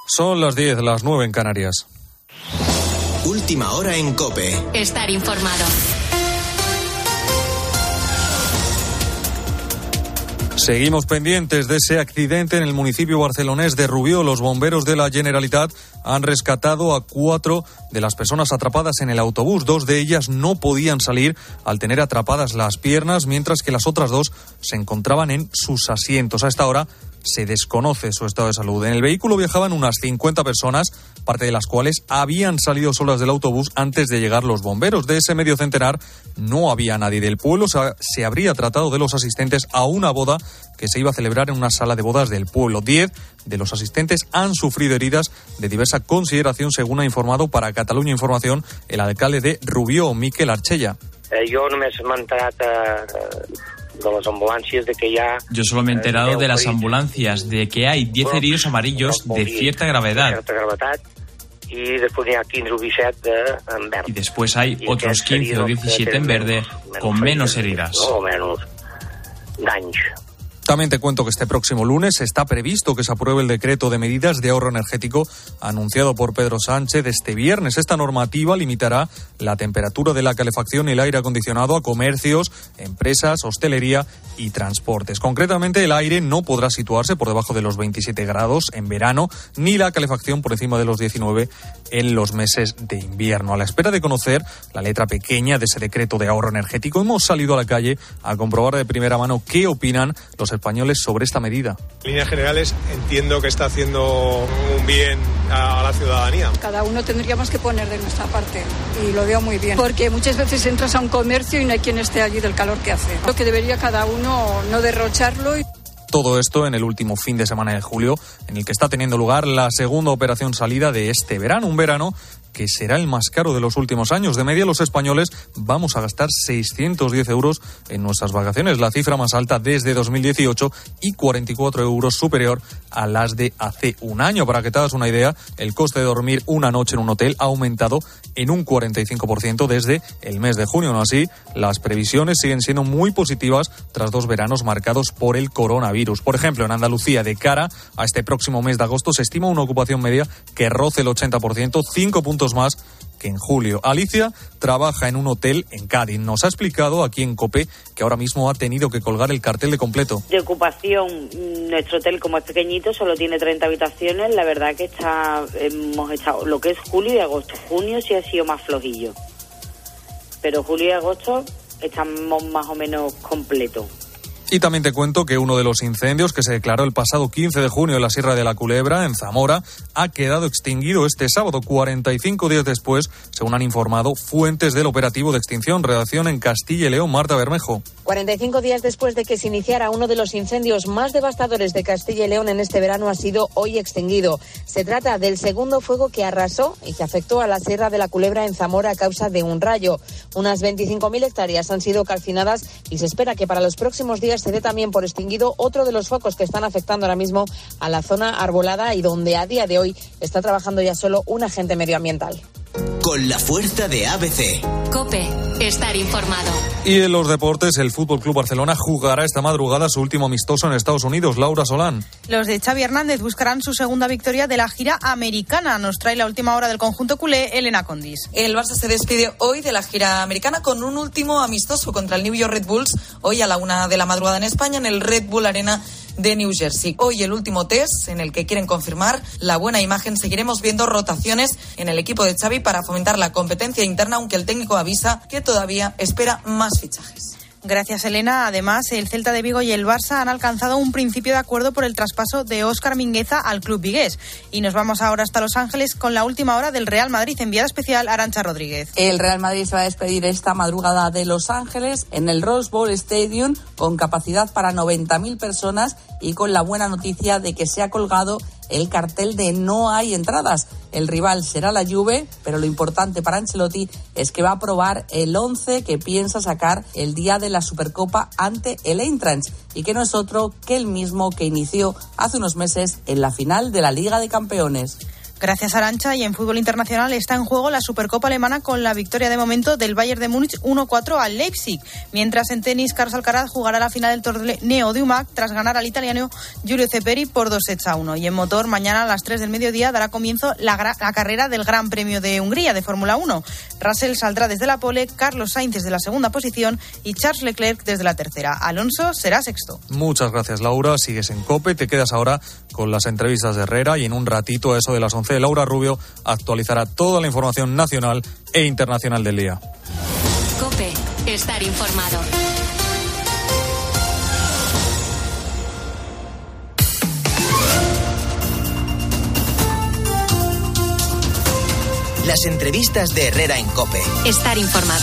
Son las 10, las 9 en Canarias. Última hora en COPE. Estar informado. Seguimos pendientes de ese accidente en el municipio barcelonés de Rubió. Los bomberos de la Generalitat han rescatado a 4 de las personas atrapadas en el autobús. 2 de ellas no podían salir al tener atrapadas las piernas, mientras que las otras 2 se encontraban en sus asientos. A esta hora se desconoce su estado de salud. En el vehículo viajaban unas 50 personas, parte de las cuales habían salido solas del autobús antes de llegar los bomberos. De ese medio centenar no había nadie del pueblo. Se habría tratado de los asistentes a una boda que se iba a celebrar en una sala de bodas del pueblo. 10 de los asistentes han sufrido heridas de diversa consideración, según ha informado para Catalunya Información el alcalde de Rubió, Miquel Archella. Yo només he enterat de las ambulancias de que ya... Yo solo me he enterado de las ambulancias, de que hay 10 heridos amarillos de cierta gravedad. Y después hay 15 o 17 en verde. Y después hay otros 15 o 17 en verde con menos heridas. O menos daños. También te cuento que este próximo lunes está previsto que se apruebe el decreto de medidas de ahorro energético anunciado por Pedro Sánchez este viernes. Esta normativa limitará la temperatura de la calefacción y el aire acondicionado a comercios, empresas, hostelería y transportes. Concretamente, el aire no podrá situarse por debajo de los 27 grados en verano, ni la calefacción por encima de los 19 en los meses de invierno. A la espera de conocer la letra pequeña de ese decreto de ahorro energético, hemos salido a la calle a comprobar de primera mano qué opinan los españoles sobre esta medida. En líneas generales, entiendo que está haciendo un bien a la ciudadanía. Cada uno tendríamos que poner de nuestra parte y lo veo muy bien, porque muchas veces entras a un comercio y no hay quien esté allí del calor que hace. Creo que debería cada uno no derrocharlo. Todo esto en el último fin de semana de julio, en el que está teniendo lugar la segunda operación salida de este verano, un verano que será el más caro de los últimos años. De media, los españoles vamos a gastar 610 euros en nuestras vacaciones, la cifra más alta desde 2018 y 44 euros superior a las de hace un año. Para que te hagas una idea, el coste de dormir una noche en un hotel ha aumentado en un 45% desde el mes de junio. Aún así, las previsiones siguen siendo muy positivas tras 2 veranos marcados por el coronavirus. Por ejemplo, en Andalucía, de cara a este próximo mes de agosto, se estima una ocupación media que roce el 80%, 5 puntos más que en julio. Alicia trabaja en un hotel en Cádiz. Nos ha explicado aquí en COPE que ahora mismo ha tenido que colgar el cartel de completo. De ocupación, nuestro hotel, como es pequeñito, solo tiene 30 habitaciones. La verdad que hemos estado lo que es julio y agosto. Junio sí ha sido más flojillo, pero julio y agosto estamos más o menos completos. Y también te cuento que uno de los incendios que se declaró el pasado 15 de junio en la Sierra de la Culebra, en Zamora, ha quedado extinguido este sábado, 45 días después, según han informado fuentes del operativo de extinción. Redacción en Castilla y León, Marta Bermejo. 45 días después de que se iniciara uno de los incendios más devastadores de Castilla y León en este verano, ha sido hoy extinguido. Se trata del segundo fuego que arrasó y que afectó a la Sierra de la Culebra en Zamora a causa de un rayo. Unas 25.000 hectáreas han sido calcinadas y se espera que para los próximos días se dé también por extinguido otro de los focos que están afectando ahora mismo a la zona arbolada y donde a día de hoy está trabajando ya solo un agente medioambiental. Con la fuerza de ABC. COPE, estar informado. Y en los deportes, el Fútbol Club Barcelona jugará esta madrugada su último amistoso en Estados Unidos. Laura Solán. Los de Xavi Hernández buscarán su segunda victoria de la gira americana. Nos trae la última hora del conjunto culé, Elena Condis. El Barça se despide hoy de la gira americana con un último amistoso contra el New York Red Bulls, hoy a la 1 de la madrugada en España, en el Red Bull Arena de New Jersey. Hoy el último test en el que quieren confirmar la buena imagen. Seguiremos viendo rotaciones en el equipo de Xavi para fomentar la competencia interna, aunque el técnico avisa que todavía espera más fichajes. Gracias, Elena. Además, el Celta de Vigo y el Barça han alcanzado un principio de acuerdo por el traspaso de Óscar Mingueza al club vigués. Y nos vamos ahora hasta Los Ángeles con la última hora del Real Madrid. Enviada especial, Arantxa Rodríguez. El Real Madrid se va a despedir esta madrugada de Los Ángeles en el Rose Bowl Stadium con capacidad para 90.000 personas y con la buena noticia de que se ha colgado el cartel de no hay entradas. El rival será la Juve, pero lo importante para Ancelotti es que va a probar el 11 que piensa sacar el día de la Supercopa ante el Eintracht y que no es otro que el mismo que inició hace unos meses en la final de la Liga de Campeones. Gracias, Arantxa. Y en fútbol internacional está en juego la Supercopa alemana con la victoria de momento del Bayern de Múnich 1-4 al Leipzig. Mientras en tenis, Carlos Alcaraz jugará la final del torneo de UMAC tras ganar al italiano Giulio Ceperi por 2-1. Y en motor, mañana a las 3 del mediodía dará comienzo la carrera del Gran Premio de Hungría de Fórmula 1. Russell saldrá desde la pole, Carlos Sainz desde la segunda posición y Charles Leclerc desde la tercera. Alonso será sexto. Muchas gracias, Laura. Sigues en COPE, te quedas ahora con las entrevistas de Herrera y en un ratito, a eso de las 11, Laura Rubio actualizará toda la información nacional e internacional del día. COPE, estar informado. Las entrevistas de Herrera en COPE. Estar informado.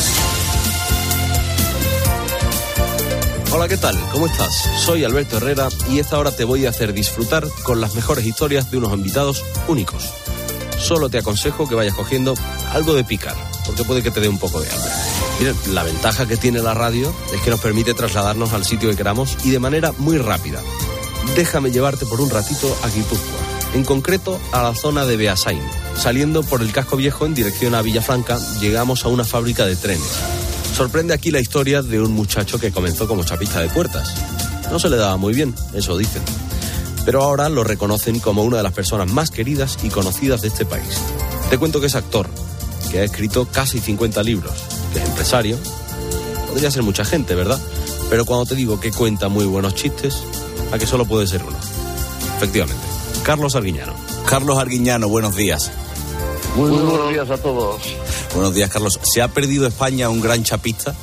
Hola, ¿qué tal? ¿Cómo estás? Soy Alberto Herrera y esta hora te voy a hacer disfrutar con las mejores historias de unos invitados únicos. Solo te aconsejo que vayas cogiendo algo de picar, porque puede que te dé un poco de hambre. Miren, la ventaja que tiene la radio es que nos permite trasladarnos al sitio que queramos y de manera muy rápida. Déjame llevarte por un ratito a Guipúzcoa, en concreto a la zona de Beasain. Saliendo por el casco viejo en dirección a Villafranca, llegamos a una fábrica de trenes. Sorprende aquí la historia de un muchacho que comenzó como chapista de puertas. No se le daba muy bien, eso dicen. Pero ahora lo reconocen como una de las personas más queridas y conocidas de este país. Te cuento que es actor, que ha escrito casi 50 libros, que es empresario. Podría ser mucha gente, ¿verdad? Pero cuando te digo que cuenta muy buenos chistes, a que solo puede ser uno. Efectivamente, Carlos Arguiñano. Carlos Arguiñano, buenos días. Muy buenos días a todos. Buenos días, Carlos. ¿Se ha perdido España un gran chapista?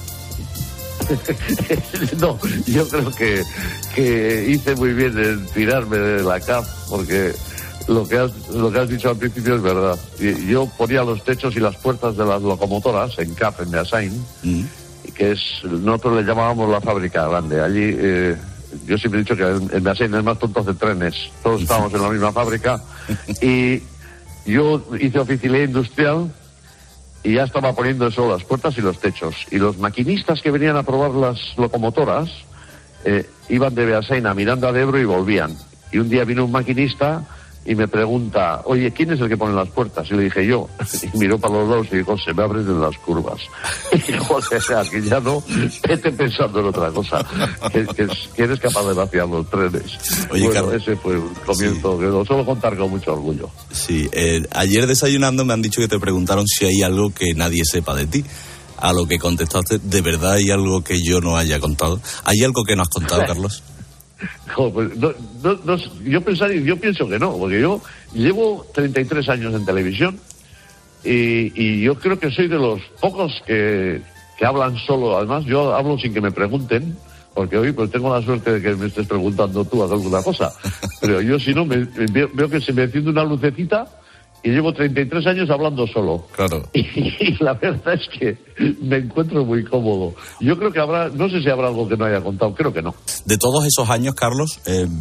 No, yo creo que hice muy bien en tirarme de la CAF, porque lo que has dicho al principio es verdad. Yo ponía los techos y las puertas de las locomotoras en CAF, en Beasain, que nosotros le llamábamos la fábrica grande. Allí, yo siempre he dicho que en Beasain es más tontos de trenes. Todos estábamos en la misma fábrica y yo hice oficialía industrial y ya estaba poniendo eso, las puertas y los techos. Y los maquinistas que venían a probar las locomotoras iban de Beasain a Miranda de Ebro y volvían. Y un día vino un maquinista y me pregunta, oye, ¿quién es el que pone las puertas? Y le dije, yo. Y miró para los lados y dijo, se me abren en las curvas. Y José, que ya no, vete pensando en otra cosa, que eres capaz de vaciar los trenes. Oye, bueno, Carlos, ese fue un comienzo que lo suelo contar con mucho orgullo. Sí, ayer desayunando me han dicho que te preguntaron si hay algo que nadie sepa de ti. A lo que contestaste, ¿de verdad hay algo que yo no haya contado? ¿Hay algo que no has contado, Carlos? Yo pienso que no, porque yo llevo 33 años en televisión y yo creo que soy de los pocos que hablan solo. Además, yo hablo sin que me pregunten, porque hoy pues tengo la suerte de que me estés preguntando tú alguna cosa. Pero yo, si no, veo que se me enciende una lucecita y llevo 33 años hablando solo. Claro. Y la verdad es que me encuentro muy cómodo. Yo creo que no sé si habrá algo que no haya contado, creo que no. De todos esos años, Carlos,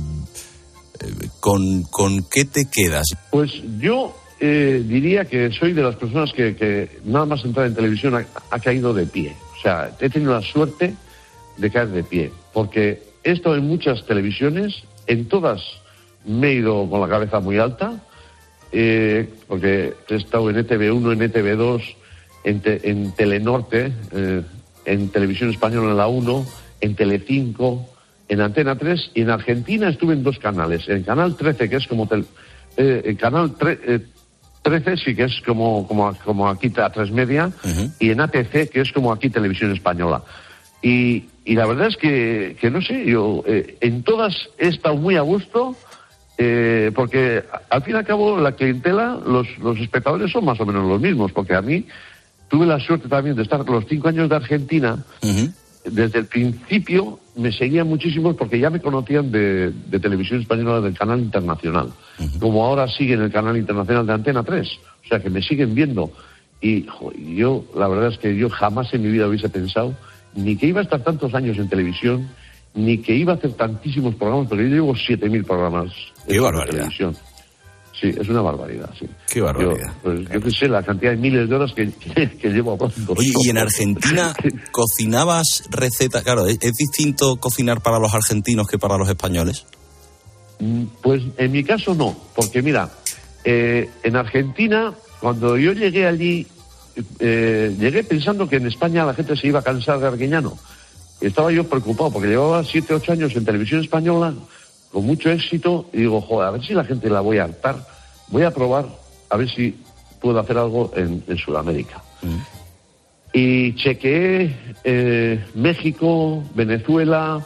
¿con qué te quedas? Pues yo diría que soy de las personas que nada más entrar en televisión ha caído de pie. O sea, he tenido la suerte de caer de pie, porque he estado en muchas televisiones, en todas me he ido con la cabeza muy alta, porque he estado en ETV1, en ETV2, en Telenorte, en Televisión Española en la 1, en Telecinco, en Antena 3, y en Argentina estuve en 2 canales, en Canal 13, que es como en Canal 13 sí que es como aquí A3 Media, y en ATC, que es como aquí Televisión Española. Y la verdad es que no sé, yo en todas he estado muy a gusto, porque al fin y al cabo la clientela, los espectadores son más o menos los mismos, porque a mí tuve la suerte también de estar los 5 años de Argentina. Desde el principio me seguían muchísimos porque ya me conocían de Televisión Española, del canal internacional, como ahora siguen el canal internacional de Antena 3, o sea que me siguen viendo. Y yo, la verdad es que yo jamás en mi vida hubiese pensado ni que iba a estar tantos años en televisión, ni que iba a hacer tantísimos programas, porque yo llevo 7.000 programas en televisión. Sí, es una barbaridad, sí. Qué barbaridad. Yo que sé, la cantidad de miles de horas que llevo hablando. Oye, ¿y en Argentina cocinabas recetas? Claro, ¿es distinto cocinar para los argentinos que para los españoles? Pues en mi caso no, porque mira, En Argentina, cuando yo llegué allí, llegué pensando que en España la gente se iba a cansar de Arguiñano. Estaba yo preocupado porque llevaba 7, 8 años en televisión española con mucho éxito y digo, joder, a ver si la gente la voy a hartar. Voy a probar a ver si puedo hacer algo en Sudamérica. Y chequeé México, Venezuela,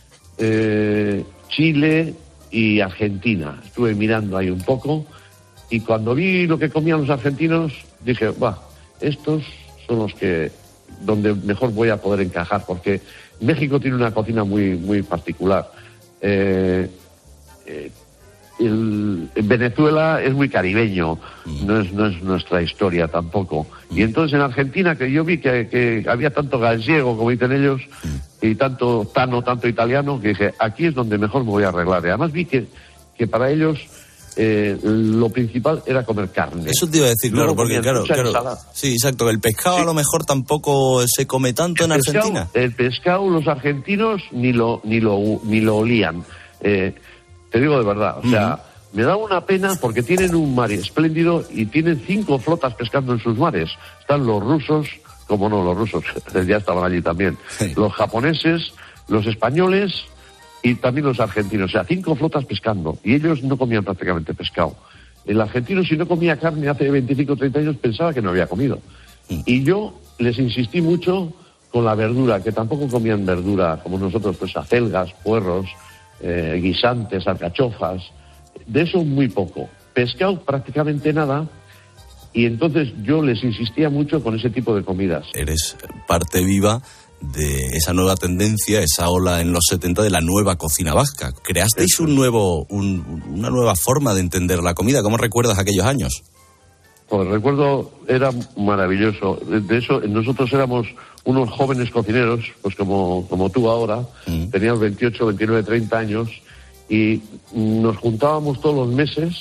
Chile y Argentina. Estuve mirando ahí un poco y cuando vi lo que comían los argentinos dije, estos son los que donde mejor voy a poder encajar, porque México tiene una cocina muy, muy particular. En Venezuela es muy caribeño, no es nuestra historia tampoco. Y entonces en Argentina, que yo vi que había tanto gallego, como dicen ellos, y tanto tano, tanto italiano, que dije, aquí es donde mejor me voy a arreglar. Y además vi que para ellos lo principal era comer carne. Eso te iba a decir, claro, porque claro, sí, exacto, el pescado a lo mejor tampoco se come tanto en Argentina. El pescado los argentinos ni lo olían. Te digo de verdad, o sea, me da una pena porque tienen un mar espléndido y tienen 5 flotas pescando en sus mares. Están los rusos, como no, los rusos ya estaban allí también, los japoneses, los españoles y también los argentinos. O sea, 5 flotas pescando y ellos no comían prácticamente pescado. El argentino, si no comía carne hace 25 o 30 años, pensaba que no había comido. Y yo les insistí mucho con la verdura, que tampoco comían verdura como nosotros, pues acelgas, puerros, guisantes, alcachofas, de eso muy poco. Pescado prácticamente nada, y entonces yo les insistía mucho con ese tipo de comidas. Eres parte viva de esa nueva tendencia, esa ola en los 70 de la nueva cocina vasca. Creasteis una nueva forma de entender la comida. ¿Cómo recuerdas aquellos años? Pues recuerdo, era maravilloso. De eso, nosotros éramos unos jóvenes cocineros, pues como tú ahora, teníamos 28, 29, 30 años, y nos juntábamos todos los meses,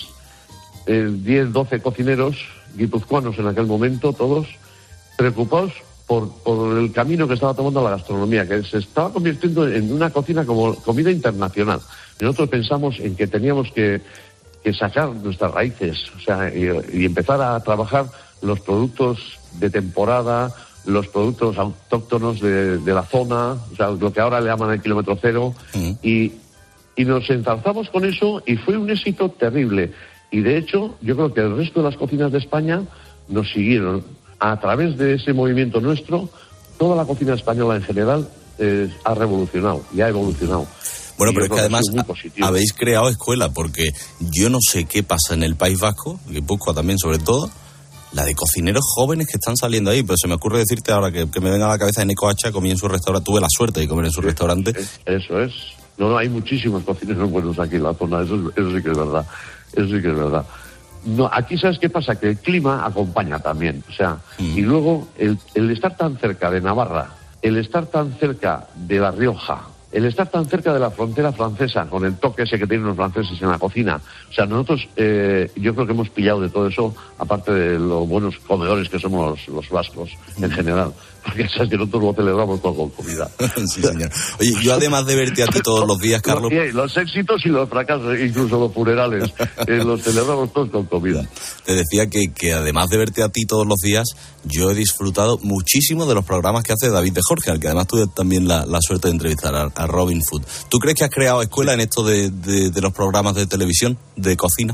10, 12 cocineros, guipuzcoanos en aquel momento, todos, preocupados por el camino que estaba tomando la gastronomía, que se estaba convirtiendo en una cocina como comida internacional. Y nosotros pensamos en que teníamos que sacar nuestras raíces, o sea, y empezar a trabajar los productos de temporada, los productos autóctonos de la zona, o sea, lo que ahora le llaman el kilómetro cero, y nos enzarzamos con eso y fue un éxito terrible. Y de hecho, yo creo que el resto de las cocinas de España nos siguieron. A través de ese movimiento nuestro, toda la cocina española en general ha revolucionado y ha evolucionado. Bueno, pero es que además habéis creado escuela, porque yo no sé qué pasa en el País Vasco, Guipúzcoa también sobre todo, la de cocineros jóvenes que están saliendo ahí. Pero se me ocurre decirte ahora que me venga a la cabeza en Ecohacha, comí en su restaurante, tuve la suerte de comer en su restaurante. Eso es. No, hay muchísimos cocineros buenos aquí en la zona, eso sí que es verdad. Eso sí que es verdad. No, aquí ¿sabes qué pasa? Que el clima acompaña también, o sea, y luego el estar tan cerca de Navarra, el estar tan cerca de La Rioja, el estar tan cerca de la frontera francesa, con el toque ese que tienen los franceses en la cocina, o sea, nosotros yo creo que hemos pillado de todo eso, aparte de los buenos comedores que somos los vascos en general, porque sabes que nosotros lo celebramos todo con comida. Sí, señor. Oye, yo además de verte a ti todos los días, Carlos... Los éxitos y los fracasos, incluso los funerales, los celebramos todos con comida. Te decía que además de verte a ti todos los días, yo he disfrutado muchísimo de los programas que hace David de Jorge, al que además tuve también la suerte de entrevistar a Robin Food. ¿Tú crees que has creado escuela en esto de los programas de televisión, de cocina?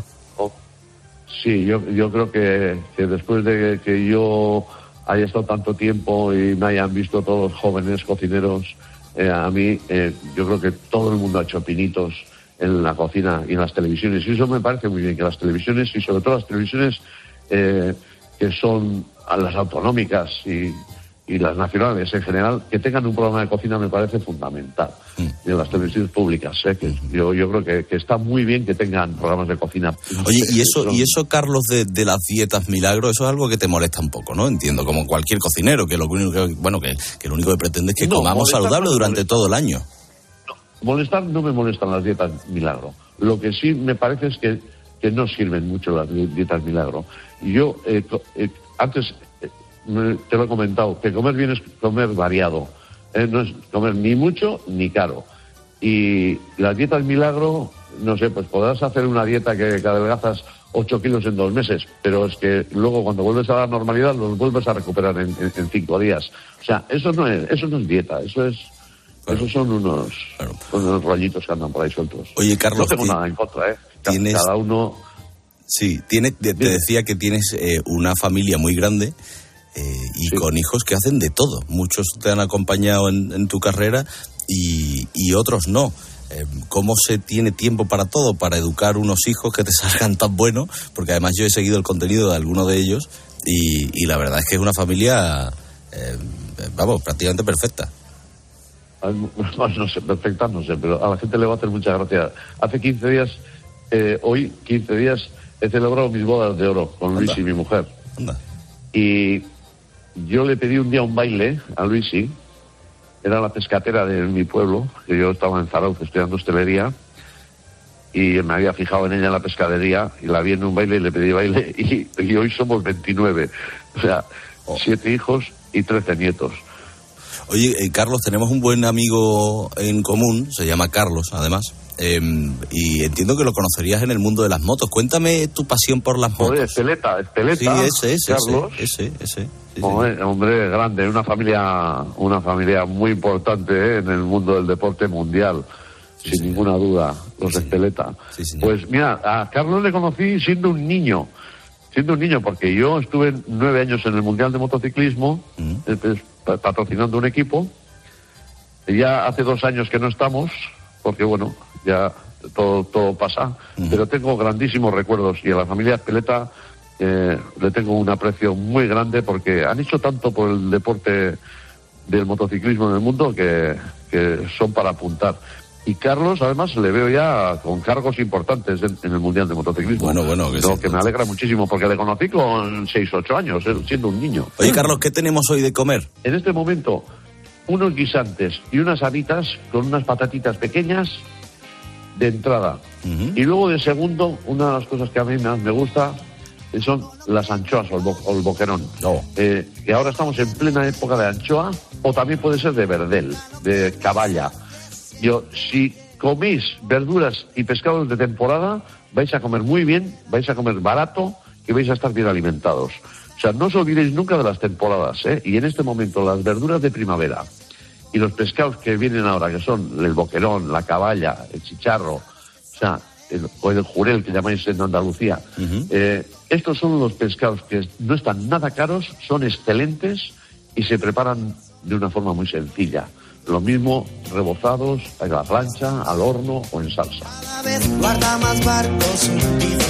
Sí, yo creo que después de que yo haya estado tanto tiempo y me hayan visto todos los jóvenes cocineros, a mí yo creo que todo el mundo ha hecho pinitos en la cocina y en las televisiones, y eso me parece muy bien, que las televisiones, y sobre todo las televisiones que son las autonómicas y las nacionales en general, que tengan un programa de cocina me parece fundamental. Y en las televisiones públicas, que yo creo que está muy bien que tengan programas de cocina. Oye, y eso Carlos, de las dietas milagro, eso es algo que te molesta un poco, ¿no? Entiendo, como cualquier cocinero, que lo único que pretende es que comamos saludable durante todo el año. Molestar no me molestan las dietas milagro. Lo que sí me parece es que no sirven mucho las dietas milagro. Yo antes te lo he comentado, que comer bien es comer variado, no es comer ni mucho ni caro. Y las dietas milagro, no sé, pues podrás hacer una dieta que adelgazas 8 kilos en 2 meses, pero es que luego cuando vuelves a la normalidad los vuelves a recuperar en 5 días. O sea, eso no es dieta, esos son unos rollitos que andan por ahí sueltos. Oye, Carlos, no tengo nada en contra, ¿tienes... Cada uno... Sí, te decía que tienes una familia muy grande y con hijos que hacen de todo. Muchos te han acompañado en tu carrera y otros no. ¿Cómo se tiene tiempo para todo? Para educar unos hijos que te salgan tan buenos, porque además yo he seguido el contenido de algunos de ellos y la verdad es que es una familia, prácticamente perfecta. No sé, perfecta no sé, pero a la gente le va a hacer mucha gracia. Hace 15 días, hoy, 15 días, he celebrado mis bodas de oro con Luisi, mi mujer. Anda. Y yo le pedí un día un baile a Luisi. Era la pescatera de mi pueblo, que yo estaba en Zarauz estudiando hostelería, y me había fijado en ella en la pescadería, y la vi en un baile y le pedí baile, y hoy somos 29. O sea, 7 hijos y 13 nietos. Oye, Carlos, tenemos un buen amigo en común, se llama Carlos, además, y entiendo que lo conocerías en el mundo de las motos. Cuéntame tu pasión por las motos. Joder, Esteleta. Sí, Carlos. Ese. Sí, hombre grande, una familia muy importante en el mundo del deporte mundial, sin ninguna duda, los Esteleta. Sí, pues mira, a Carlos le conocí siendo un niño, porque yo estuve 9 años en el Mundial de Motociclismo, patrocinando un equipo. Ya hace 2 años que no estamos, porque bueno, ya todo pasa, pero tengo grandísimos recuerdos, y a la familia Esteleta le tengo un aprecio muy grande porque han hecho tanto por el deporte del motociclismo en el mundo que son para apuntar. Y Carlos, además, le veo ya con cargos importantes en el Mundial de Motociclismo. Bueno, que me alegra muchísimo porque le conocí con 6 o 8 años, siendo un niño. Oye, Carlos, ¿qué tenemos hoy de comer? En este momento, unos guisantes y unas habitas con unas patatitas pequeñas de entrada. Y luego de segundo, una de las cosas que a mí más me gusta son las anchoas o el boquerón. Que ahora estamos en plena época de anchoa, o también puede ser de verdel, de caballa. Si coméis verduras y pescados de temporada, vais a comer muy bien, vais a comer barato y vais a estar bien alimentados. O sea, no os olvidéis nunca de las temporadas, Y en este momento las verduras de primavera y los pescados que vienen ahora, que son el boquerón, la caballa, el chicharro, o el jurel que llamáis en Andalucía, estos son los pescados que no están nada caros, son excelentes y se preparan de una forma muy sencilla. Lo mismo rebozados a la plancha, al horno o en salsa. Cada vez guarda más barcos hundidos.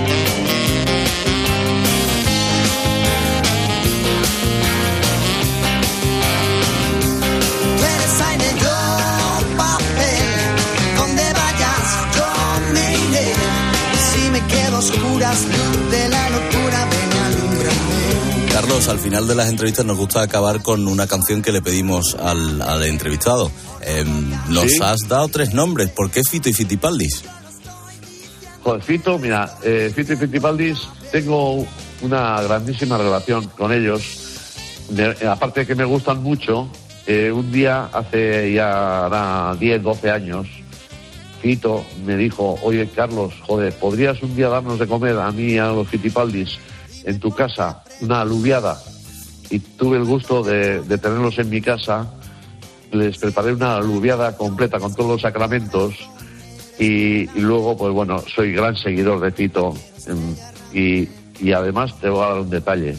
Tú eres aire, yo papel. Donde vayas, yo me iré. Si me quedo a oscuras, luz de la locura, ven a alumbrarme. Carlos, al final de las entrevistas nos gusta acabar con una canción que le pedimos al entrevistado. Nos has dado 3 nombres. ¿Por qué Fito y Fitipaldis? Joder, Fito, mira, Fito y Fitipaldis, tengo una grandísima relación con ellos. Aparte de que me gustan mucho, un día, hace ya 10, 12 años, Fito me dijo: oye, Carlos, joder, ¿podrías un día darnos de comer a mí y a los Fitipaldis en tu casa una alubiada? Y tuve el gusto de tenerlos en mi casa. Les preparé una alubiada completa con todos los sacramentos y luego, pues bueno, soy gran seguidor de Fito y además te voy a dar un detalle.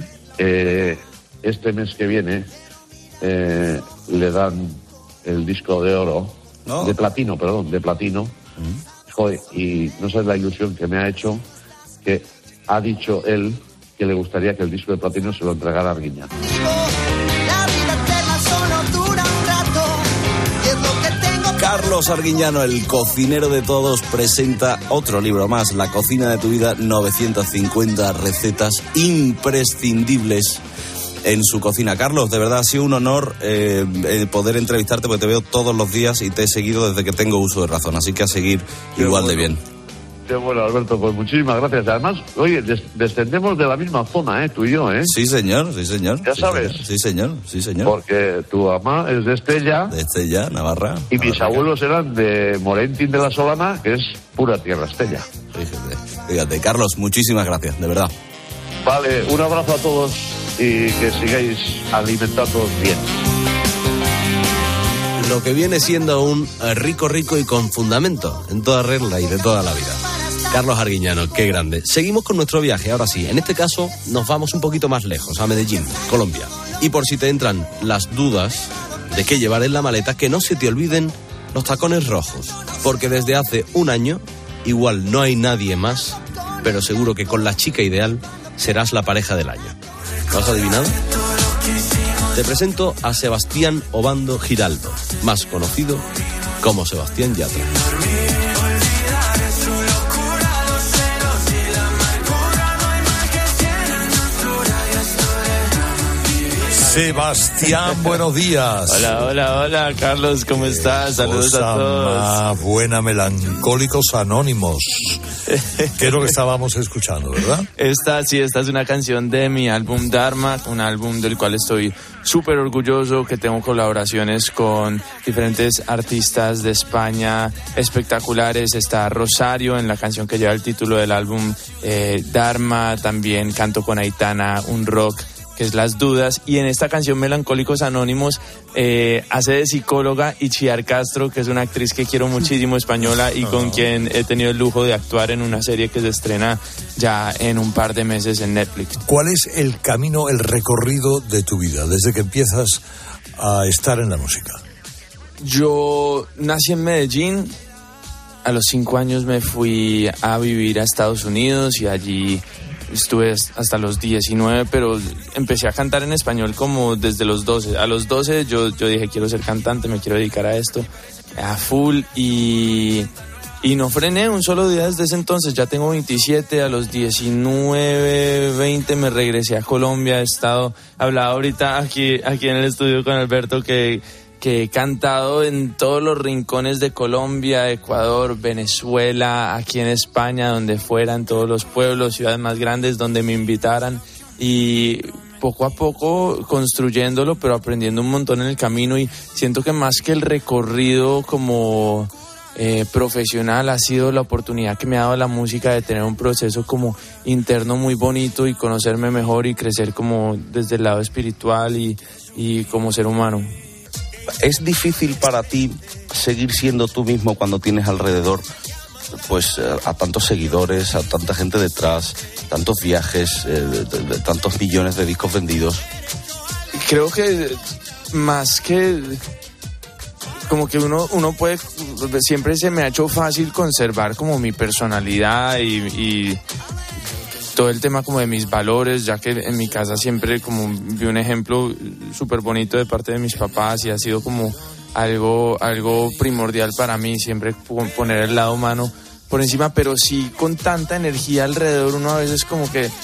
Este mes que viene le dan el disco de oro, de platino. Joder, y no sabes la ilusión que me ha hecho, que ha dicho él que le gustaría que el disco de platino se lo entregara a Arguiñano. Carlos Arguiñano, el cocinero de todos, presenta otro libro más, La cocina de tu vida, 950 recetas imprescindibles en su cocina. Carlos, de verdad ha sido un honor poder entrevistarte, porque te veo todos los días y te he seguido desde que tengo uso de razón, así que a seguir igual de bien. Qué bueno, Alberto, pues muchísimas gracias. Además, oye, descendemos de la misma zona, tú y yo, Sí, señor. ¿Ya sabes? Sí, señor. Porque tu mamá es de Estella. De Estella, Navarra. Y mis abuelos eran de Morentín de la Solana, que es pura tierra Estella. Fíjate. Fíjate, Carlos, muchísimas gracias, de verdad. Vale, un abrazo a todos y que sigáis alimentándoos bien. Lo que viene siendo un rico y con fundamento en toda regla y de toda la vida. Carlos Arguiñano, qué grande. Seguimos con nuestro viaje, ahora sí. En este caso nos vamos un poquito más lejos, a Medellín, Colombia. Y por si te entran las dudas de qué llevar en la maleta, que no se te olviden los tacones rojos. Porque desde hace un año, igual no hay nadie más, pero seguro que con la chica ideal serás la pareja del año. ¿Lo has adivinado? Te presento a Sebastián Obando Giraldo, más conocido como Sebastián Yatra. Sebastián, buenos días. Hola, Carlos, ¿cómo estás? Saludos a todos. Buena, Melancólicos Anónimos. Que es lo que estábamos escuchando, ¿verdad? Esta es una canción de mi álbum Dharma, un álbum del cual estoy súper orgulloso, que tengo colaboraciones con diferentes artistas de España espectaculares. Está Rosario en la canción que lleva el título del álbum Dharma, también canto con Aitana, un rock que es Las Dudas, y en esta canción Melancólicos Anónimos hace de psicóloga Itziar Castro, que es una actriz que quiero muchísimo, española, y con quien he tenido el lujo de actuar en una serie que se estrena ya en un par de meses en Netflix. ¿Cuál es el camino, el recorrido de tu vida desde que empiezas a estar en la música? Yo nací en Medellín, a los 5 años me fui a vivir a Estados Unidos y allí estuve hasta los 19, pero empecé a cantar en español como desde los 12. A los 12 yo dije, quiero ser cantante, me quiero dedicar a esto a full, y no frené un solo día desde ese entonces. Ya tengo 27, a los 19, 20 me regresé a Colombia. Hablaba ahorita aquí en el estudio con Alberto que he cantado en todos los rincones de Colombia, Ecuador, Venezuela, aquí en España, donde fuera, en todos los pueblos, ciudades más grandes, donde me invitaran, y poco a poco construyéndolo, pero aprendiendo un montón en el camino. Y siento que más que el recorrido como profesional, ha sido la oportunidad que me ha dado la música de tener un proceso como interno muy bonito y conocerme mejor y crecer como desde el lado espiritual y como ser humano. ¿Es difícil para ti seguir siendo tú mismo cuando tienes alrededor pues a tantos seguidores, a tanta gente detrás, tantos viajes, tantos millones de discos vendidos? Creo que más que como que uno puede, siempre se me ha hecho fácil conservar como mi personalidad y todo el tema como de mis valores, ya que en mi casa siempre como vi un ejemplo súper bonito de parte de mis papás, y ha sido como algo primordial para mí, siempre poner el lado humano por encima. Pero sí, con tanta energía alrededor, uno a veces como que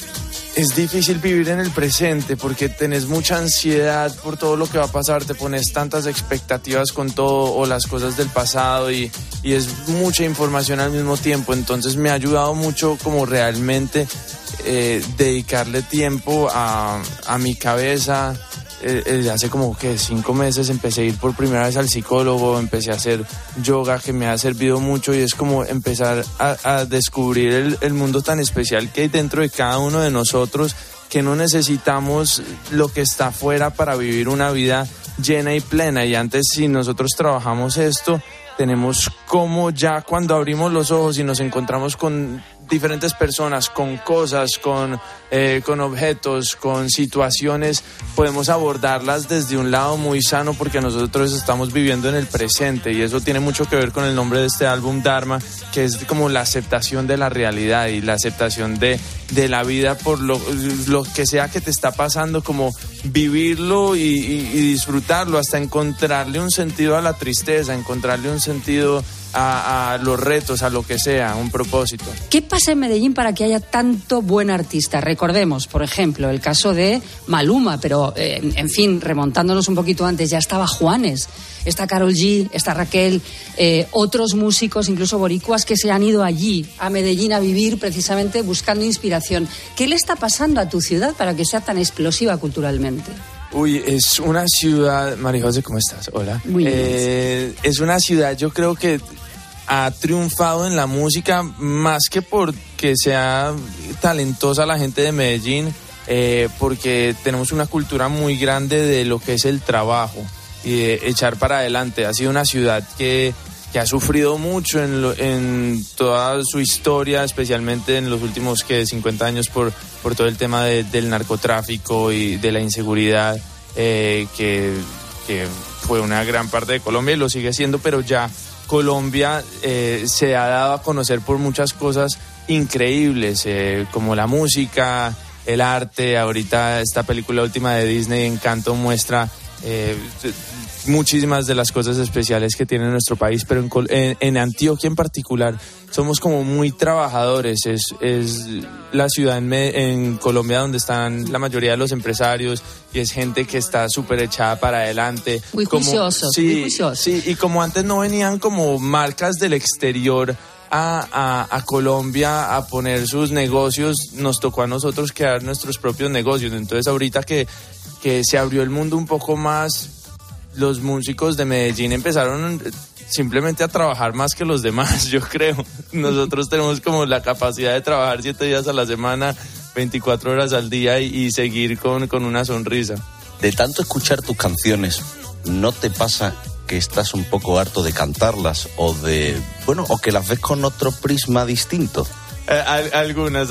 es difícil vivir en el presente porque tenés mucha ansiedad por todo lo que va a pasar, te pones tantas expectativas con todo o las cosas del pasado y es mucha información al mismo tiempo. Entonces me ha ayudado mucho como realmente dedicarle tiempo a mi cabeza. Hace como que 5 meses empecé a ir por primera vez al psicólogo, empecé a hacer yoga, que me ha servido mucho, y es como empezar a descubrir el mundo tan especial que hay dentro de cada uno de nosotros, que no necesitamos lo que está afuera para vivir una vida llena y plena. Y antes, si nosotros trabajamos esto, tenemos como ya cuando abrimos los ojos y nos encontramos con diferentes personas, con cosas, con objetos, con situaciones, podemos abordarlas desde un lado muy sano, porque nosotros estamos viviendo en el presente, y eso tiene mucho que ver con el nombre de este álbum Dharma, que es como la aceptación de la realidad y la aceptación de la vida por lo que sea que te está pasando, como vivirlo y disfrutarlo, hasta encontrarle un sentido a la tristeza, encontrarle un sentido a los retos, a lo que sea, un propósito. ¿Qué pasa en Medellín para que haya tanto buen artista? Recordemos, por ejemplo, el caso de Maluma, pero en fin, remontándonos un poquito antes, ya estaba Juanes, está Karol G, está Raquel, otros músicos, incluso boricuas, que se han ido allí, a Medellín, a vivir precisamente buscando inspiración. ¿Qué le está pasando a tu ciudad para que sea tan explosiva culturalmente? Uy, es una ciudad... María José, ¿cómo estás? Hola. Muy bien. Es una ciudad, yo creo que ha triunfado en la música más que por que sea talentosa la gente de Medellín, porque tenemos una cultura muy grande de lo que es el trabajo y de echar para adelante. Ha sido una ciudad que ha sufrido mucho en toda su historia, especialmente en los últimos 50 años por todo el tema del narcotráfico y de la inseguridad, que fue una gran parte de Colombia y lo sigue siendo, pero ya Colombia se ha dado a conocer por muchas cosas increíbles, como la música, el arte. Ahorita esta película última de Disney, Encanto, muestra muchísimas de las cosas especiales que tiene nuestro país, pero en Antioquia en particular somos como muy trabajadores. Es la ciudad en Colombia donde están la mayoría de los empresarios y es gente que está súper echada para adelante. Muy juiciosos, muy juiciosos. Sí, y como antes no venían como marcas del exterior a Colombia a poner sus negocios, nos tocó a nosotros crear nuestros propios negocios. Entonces ahorita que se abrió el mundo un poco más, los músicos de Medellín empezaron simplemente a trabajar más que los demás, yo creo. Nosotros tenemos como la capacidad de trabajar 7 días a la semana, 24 horas al día y seguir con una sonrisa. De tanto escuchar tus canciones, ¿no te pasa que estás un poco harto de cantarlas o que las ves con otro prisma distinto? Algunas.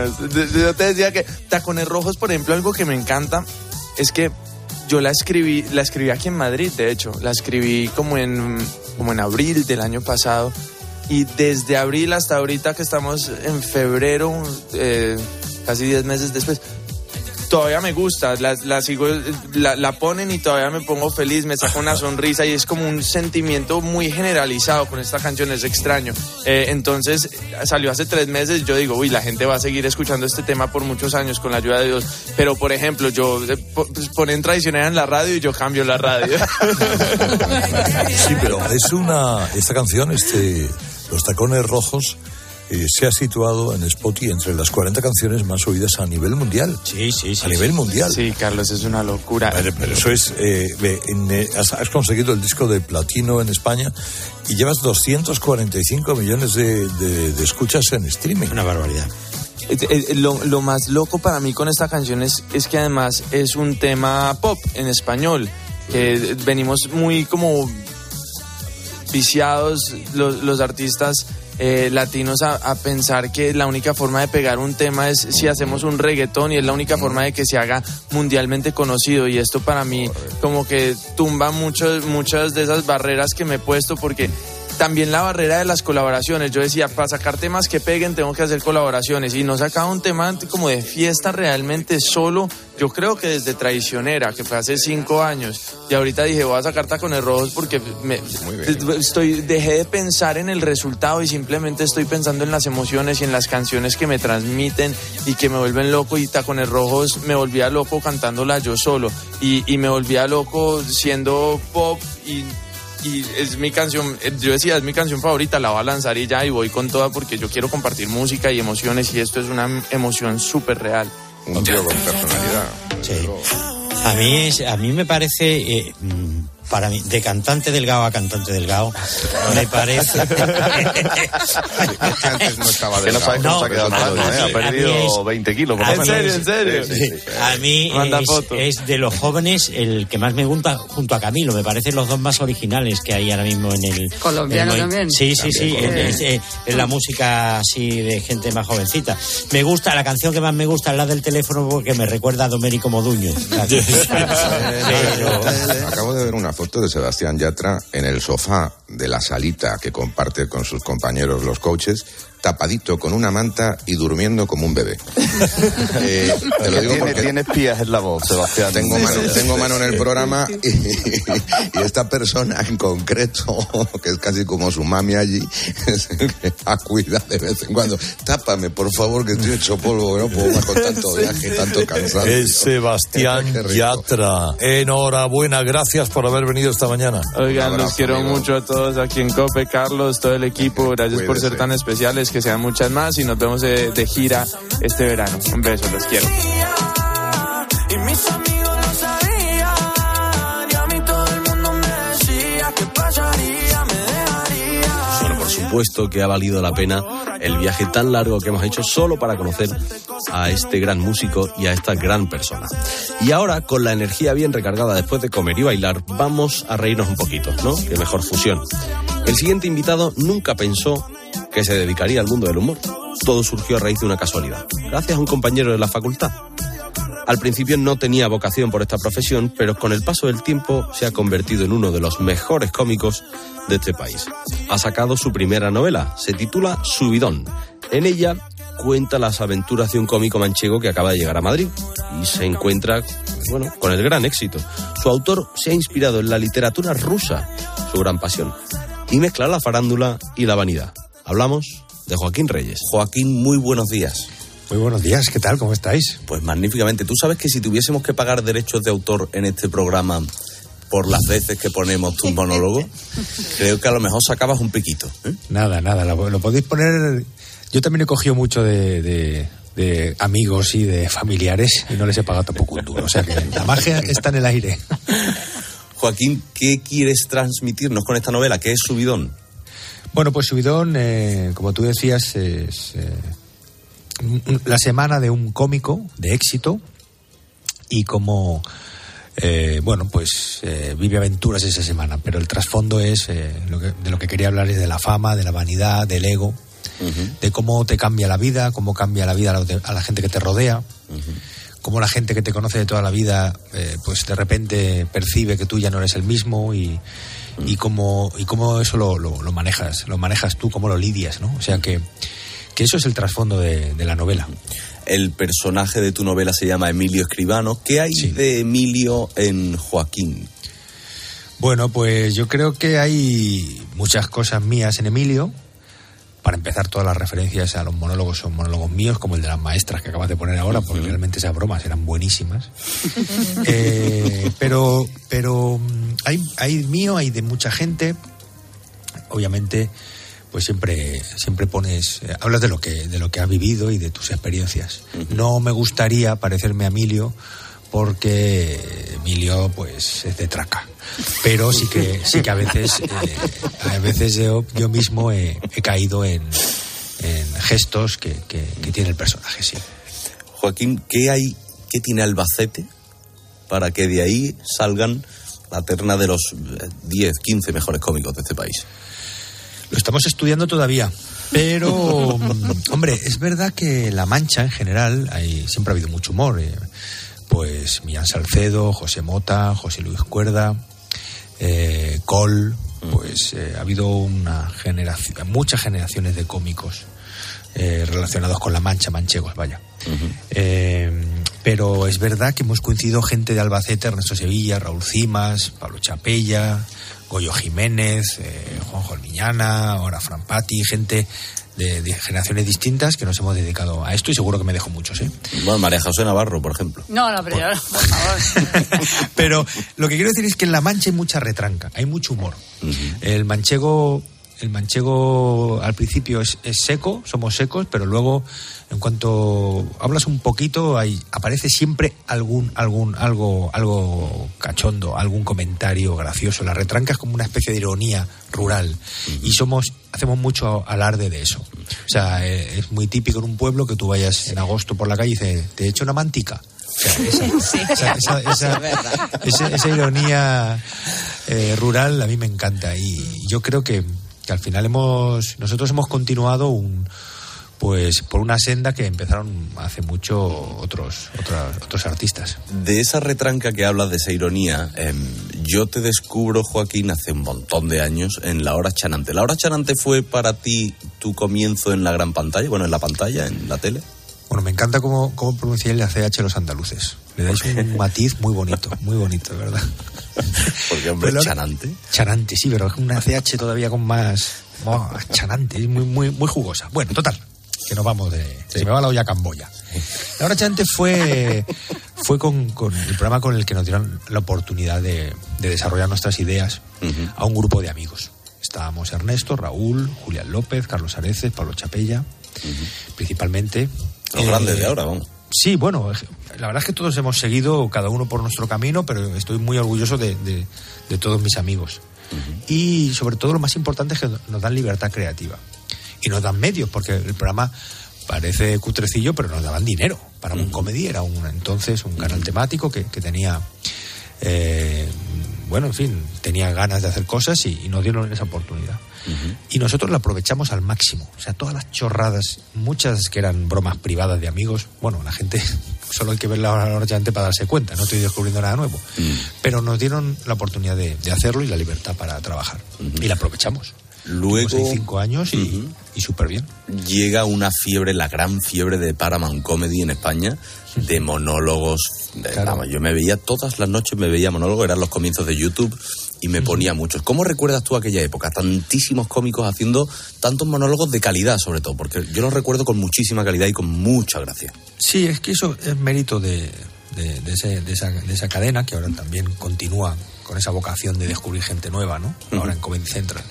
Yo te decía que Tacones Rojos, por ejemplo, algo que me encanta es que yo la escribí aquí en Madrid, de hecho. La escribí como en abril del año pasado. Y desde abril hasta ahorita que estamos en febrero, casi 10 meses después, todavía me gusta. La sigo, la ponen y todavía me pongo feliz, me saca una sonrisa y es como un sentimiento muy generalizado con esta canción, es extraño. Entonces salió hace 3 meses, yo digo, la gente va a seguir escuchando este tema por muchos años con la ayuda de Dios. Pero por ejemplo, yo ponen Traicionera en la radio y yo cambio la radio. Sí, pero esta canción, Los Tacones Rojos, se ha situado en Spotify entre las 40 canciones más oídas a nivel mundial. Sí. A nivel mundial. Sí, Carlos, es una locura. Pero eso es... has conseguido el disco de platino en España y llevas 245 millones de escuchas en streaming. Una barbaridad. Lo más loco para mí con esta canción es que además es un tema pop en español. Que venimos muy como viciados los artistas latinos a pensar que la única forma de pegar un tema es si hacemos un reggaetón y es la única forma de que se haga mundialmente conocido, y esto para mí como que tumba muchas de esas barreras que me he puesto, porque también la barrera de las colaboraciones, yo decía, para sacar temas que peguen tengo que hacer colaboraciones, y no sacaba un tema como de fiesta realmente solo, yo creo que desde Traicionera, que fue hace 5 años, y ahorita dije, voy a sacar Tacones Rojos porque dejé de pensar en el resultado y simplemente estoy pensando en las emociones y en las canciones que me transmiten y que me vuelven loco. Y Tacones Rojos me volvía loco cantándola yo solo, y me volvía loco siendo pop, y es mi canción, yo decía, es mi canción favorita, la voy a lanzar y ya, y voy con toda porque yo quiero compartir música y emociones, y esto es una emoción súper real. Un tío con personalidad. Sí. A mí me parece, para mí, de cantante delgado a cantante delgado, me parece... Antes no estaba delgado. Que no sabes cómo se ha quedado todo, ha perdido 20 kilos. ¿En serio? Sí. A mí es de los jóvenes el que más me gusta, junto a Camilo. Me parecen los dos más originales que hay ahora mismo en el... Colombiano también. Sí. Es la música así de gente más jovencita. Me gusta, la canción que más me gusta es la del teléfono, porque me recuerda a Domenico Moduño. Acabo de ver una foto de Sebastián Yatra en el sofá de la salita que comparte con sus compañeros los coaches, tapadito con una manta y durmiendo como un bebé. Te lo digo porque tienes pías en la voz, Sebastián. Tengo mano en el programa y esta persona en concreto, que es casi como su mami allí, es el que a cuidar de vez en cuando. Tápame, por favor, que estoy hecho polvo, no puedo más con tanto viaje, tanto cansancio. Es Sebastián Yatra. Enhorabuena, gracias por haber venido esta mañana. Oigan, los quiero mucho a todos aquí en COPE, Carlos, todo el equipo, gracias por ser tan especiales, que sean muchas más, y nos vemos de gira este verano. Un beso, los quiero. Y mis amigos lo sabían, y a mí todo el mundo me decía que pasaría, me dejaría. Bueno, por supuesto que ha valido la pena el viaje tan largo que hemos hecho solo para conocer a este gran músico y a esta gran persona. Y ahora, con la energía bien recargada después de comer y bailar, vamos a reírnos un poquito, ¿no? Qué mejor fusión. El siguiente invitado nunca pensó que se dedicaría al mundo del humor. Todo surgió a raíz de una casualidad, gracias a un compañero de la facultad. Al principio no tenía vocación por esta profesión, pero con el paso del tiempo se ha convertido en uno de los mejores cómicos de este país. Ha sacado su primera novela, se titula Subidón. En ella cuenta las aventuras de un cómico manchego que acaba de llegar a Madrid y se encuentra, con el gran éxito. Su autor se ha inspirado en la literatura rusa, su gran pasión, y mezcla la farándula y la vanidad. Hablamos de Joaquín Reyes. Joaquín, muy buenos días. Muy buenos días, ¿qué tal? ¿Cómo estáis? Pues magníficamente. ¿Tú sabes que si tuviésemos que pagar derechos de autor en este programa por las veces que ponemos tus monólogos, creo que a lo mejor sacabas un piquito, ¿eh? Nada, lo podéis poner. Yo también he cogido mucho de amigos y de familiares y no les he pagado tampoco un duro. O sea que la magia está en el aire. Joaquín, ¿qué quieres transmitirnos con esta novela? ¿Qué es Subidón? Bueno, pues Subidón, como tú decías, es la semana de un cómico de éxito y como vive aventuras esa semana, pero el trasfondo es de lo que quería hablar es de la fama, de la vanidad, del ego, de cómo te cambia la vida, cómo cambia la vida a la gente que te rodea, cómo la gente que te conoce de toda la vida pues de repente percibe que tú ya no eres el mismo y cómo eso lo manejas tú, cómo lo lidias, ¿no? O sea que eso es el trasfondo de la novela. El personaje de tu novela se llama Emilio Escribano. ¿Qué hay de Emilio en Joaquín? Bueno, pues yo creo que hay muchas cosas mías en Emilio. Para empezar, todas las referencias a los monólogos son monólogos míos, como el de las maestras que acabas de poner ahora, porque realmente esas bromas eran buenísimas. Pero hay mío, hay de mucha gente. Obviamente, pues siempre pones, hablas de lo que has vivido y de tus experiencias. No me gustaría parecerme a Emilio, porque Emilio pues es de traca, pero sí que a veces yo mismo he caído en gestos que tiene el personaje, sí. Joaquín, ¿qué tiene Albacete para que de ahí salgan la terna de los 10, 15 mejores cómicos de este país? Lo estamos estudiando todavía, pero hombre, es verdad que La Mancha en general siempre ha habido mucho humor. Pues Millán Salcedo, José Mota, José Luis Cuerda, Col, pues ha habido muchas generaciones de cómicos relacionados con La Mancha, manchegos, vaya. Pero es verdad que hemos coincidido gente de Albacete, Ernesto Sevilla, Raúl Cimas, Pablo Chapella, Goyo Jiménez, Juanjo Almiñana, ahora Fran Patti, gente de generaciones distintas que nos hemos dedicado a esto y seguro que me dejo muchos, ¿eh? Bueno, María José Navarro, por ejemplo. No, pero yo, por favor. Pero lo que quiero decir es que en La Mancha hay mucha retranca, hay mucho humor. El manchego al principio es seco, somos secos, pero luego en cuanto hablas un poquito aparece siempre algo cachondo, algún comentario gracioso. La retranca es como una especie de ironía rural y hacemos mucho alarde de eso. O sea, es muy típico en un pueblo que tú vayas en agosto por la calle y dices, ¿te he hecho una mantica? O sea, esa ironía rural a mí me encanta y yo creo que al final nosotros hemos continuado por una senda que empezaron hace mucho otros artistas. De esa retranca que hablas, de esa ironía, yo te descubro, Joaquín, hace un montón de años en La Hora Chanante. ¿La Hora Chanante fue para ti tu comienzo en la gran pantalla, en la pantalla, en la tele? Bueno, me encanta cómo pronunciáis la CH los andaluces. Le dais un matiz muy bonito, ¿verdad? Porque, hombre, Chanante. Chanante, sí, pero es una CH todavía con más... Chanante, es muy, muy, muy jugosa. Bueno, total, que nos vamos se me va la olla Camboya. La Hora Chanante fue con el programa con el que nos dieron la oportunidad de desarrollar nuestras ideas a un grupo de amigos. Estábamos Ernesto, Raúl, Julián López, Carlos Areces, Pablo Chapella, principalmente. Los grandes de ahora, vamos. Sí, bueno, la verdad es que todos hemos seguido cada uno por nuestro camino, pero estoy muy orgulloso de todos mis amigos. Y sobre todo lo más importante es que nos dan libertad creativa. y nos dan medios, porque el programa parece cutrecillo, pero nos daban dinero. Paramount Comedy era entonces un canal temático que tenía, tenía ganas de hacer cosas y nos dieron esa oportunidad. Y nosotros la aprovechamos al máximo. O sea, todas las chorradas, muchas que eran bromas privadas de amigos, bueno, la gente solo hay que verla la noche antes para darse cuenta, no estoy descubriendo nada nuevo. Pero nos dieron la oportunidad de hacerlo y la libertad para trabajar. Y la aprovechamos. Luego, 5 años y súper bien. Llega una fiebre, la gran fiebre de Paramount Comedy en España, de monólogos. Vamos, yo me veía todas las noches, monólogos, eran los comienzos de YouTube y me ponía muchos. ¿Cómo recuerdas tú aquella época? Tantísimos cómicos haciendo tantos monólogos de calidad, sobre todo, porque yo los recuerdo con muchísima calidad y con mucha gracia. Sí, es que eso es mérito de esa cadena, que ahora también continúa con esa vocación de descubrir gente nueva, ¿no? Ahora en Comedy Central.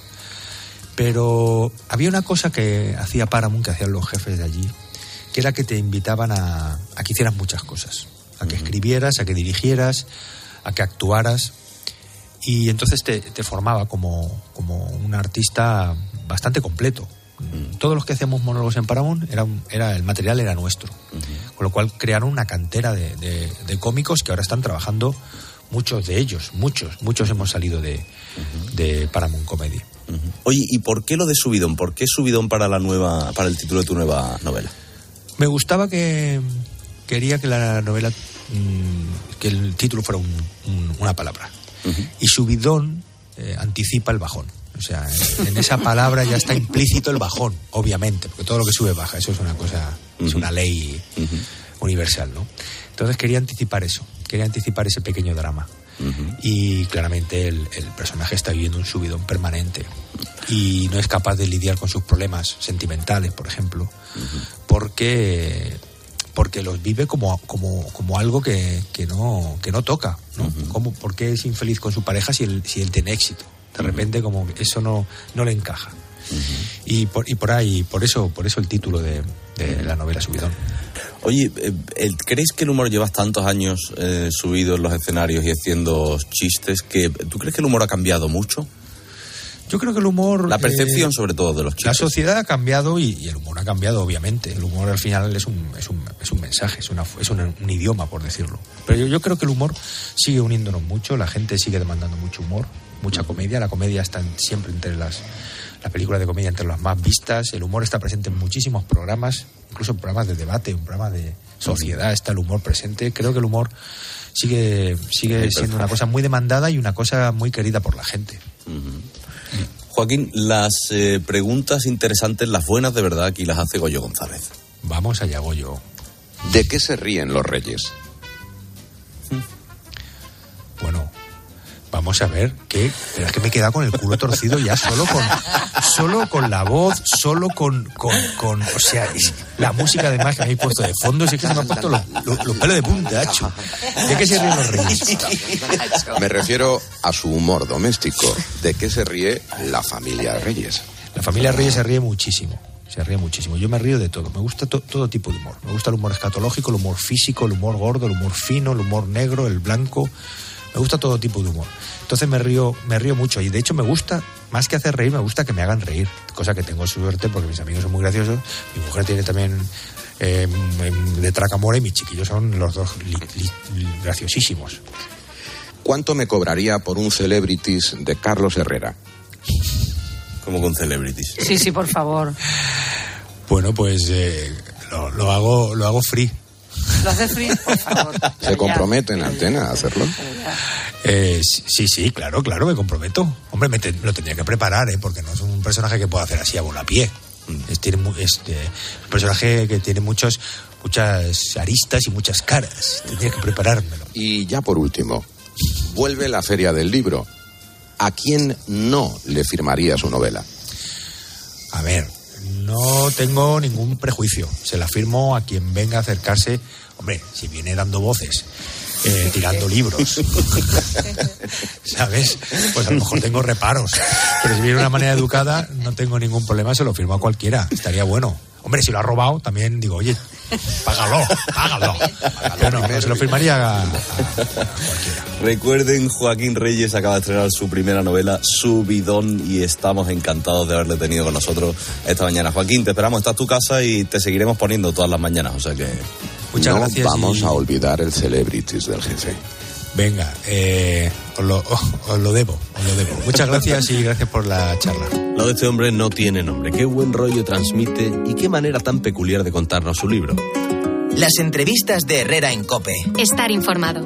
Pero había una cosa que hacía Paramount, que hacían los jefes de allí, que era que te invitaban a que hicieras muchas cosas, a que escribieras, a que dirigieras, a que actuaras, y entonces te formaba como un artista bastante completo. Todos los que hacíamos monólogos en Paramount, el material era nuestro, con lo cual crearon una cantera de cómicos que ahora están trabajando, muchos de ellos, muchos hemos salido de Paramount Comedy. Oye, ¿y por qué lo de Subidón? ¿Por qué Subidón para el título de tu nueva novela? Me gustaba quería que la novela, que el título fuera una palabra. Y Subidón anticipa el bajón. O sea, en esa palabra ya está implícito el bajón, obviamente, porque todo lo que sube baja, eso es una cosa, es una ley universal, ¿no? Entonces quería anticipar eso, quería anticipar ese pequeño drama. Y claramente el personaje está viviendo un subidón permanente y no es capaz de lidiar con sus problemas sentimentales, por ejemplo, porque los vive como algo que no toca, ¿no? ¿Por qué es infeliz con su pareja si él tiene éxito? De repente como que eso no le encaja. Y por eso el título de la novela Subidón. Oye, ¿crees que el humor llevas tantos años subido en los escenarios y haciendo chistes que tú crees que el humor ha cambiado mucho? Yo creo que el humor... La percepción sobre todo de los chistes. La sociedad ha cambiado y el humor ha cambiado, obviamente. El humor al final es un mensaje, es un idioma, por decirlo. Pero yo creo que el humor sigue uniéndonos mucho, la gente sigue demandando mucho humor, mucha comedia. La comedia está siempre entre las películas de comedia entre las más vistas. El humor está presente en muchísimos programas, incluso en programas de debate, un programa de sociedad está el humor presente. Creo que el humor sigue siendo una cosa muy demandada y una cosa muy querida por la gente. Joaquín, las preguntas interesantes, las buenas de verdad, aquí las hace Goyo González. Vamos allá, Goyo. ¿De qué se ríen los reyes? Bueno, vamos a ver, pero es que me he quedado con el culo torcido ya solo con la voz, solo con o sea, la música además que me habéis puesto de fondo, si es que se me han puesto los pelos de punta, hacho. ¿De qué se ríen los reyes? Me refiero a su humor doméstico. ¿De qué se ríe la familia Reyes? La familia Reyes se ríe muchísimo. Yo me río de todo. Me gusta todo tipo de humor. Me gusta el humor escatológico, el humor físico, el humor gordo, el humor fino, el humor negro, el blanco. Me gusta todo tipo de humor. Entonces me río mucho. Y de hecho me gusta, más que hacer reír, me gusta que me hagan reír. Cosa que tengo suerte porque mis amigos son muy graciosos. Mi mujer tiene también de Tracamora y mis chiquillos son los dos graciosísimos. ¿Cuánto me cobraría por un Celebrities de Carlos Herrera? ¿Cómo con Celebrities? Sí, por favor. Bueno, pues lo hago free. ¿Lo haces free? Por favor. ¿Se compromete en antena a hacerlo? Sí, claro, me comprometo. Hombre, lo tendría que preparar, porque no es un personaje que pueda hacer así a volapié. Es un personaje que tiene muchas aristas y muchas caras. Tendría que preparármelo. Y ya por último, vuelve la Feria del Libro. ¿A quién no le firmaría su novela? A ver, no tengo ningún prejuicio. Se la firmo a quien venga a acercarse. Hombre, si viene dando voces, tirando libros, ¿sabes? Pues a lo mejor tengo reparos. Pero si viene de una manera educada, no tengo ningún problema, se lo firmo a cualquiera. Estaría bueno. Hombre, si lo ha robado, también digo, oye, págalo. Pero no, se lo firmaría a cualquiera. Recuerden, Joaquín Reyes acaba de estrenar su primera novela, Subidón, y estamos encantados de haberle tenido con nosotros esta mañana. Joaquín, te esperamos, esta es tu casa y te seguiremos poniendo todas las mañanas, o sea que... Muchas gracias. Vamos a olvidar el celebrities del jefe. Venga, os lo debo. Muchas gracias y gracias por la charla. Lo de este hombre no tiene nombre. Qué buen rollo transmite y qué manera tan peculiar de contarnos su libro. Las entrevistas de Herrera en COPE. Estar informado.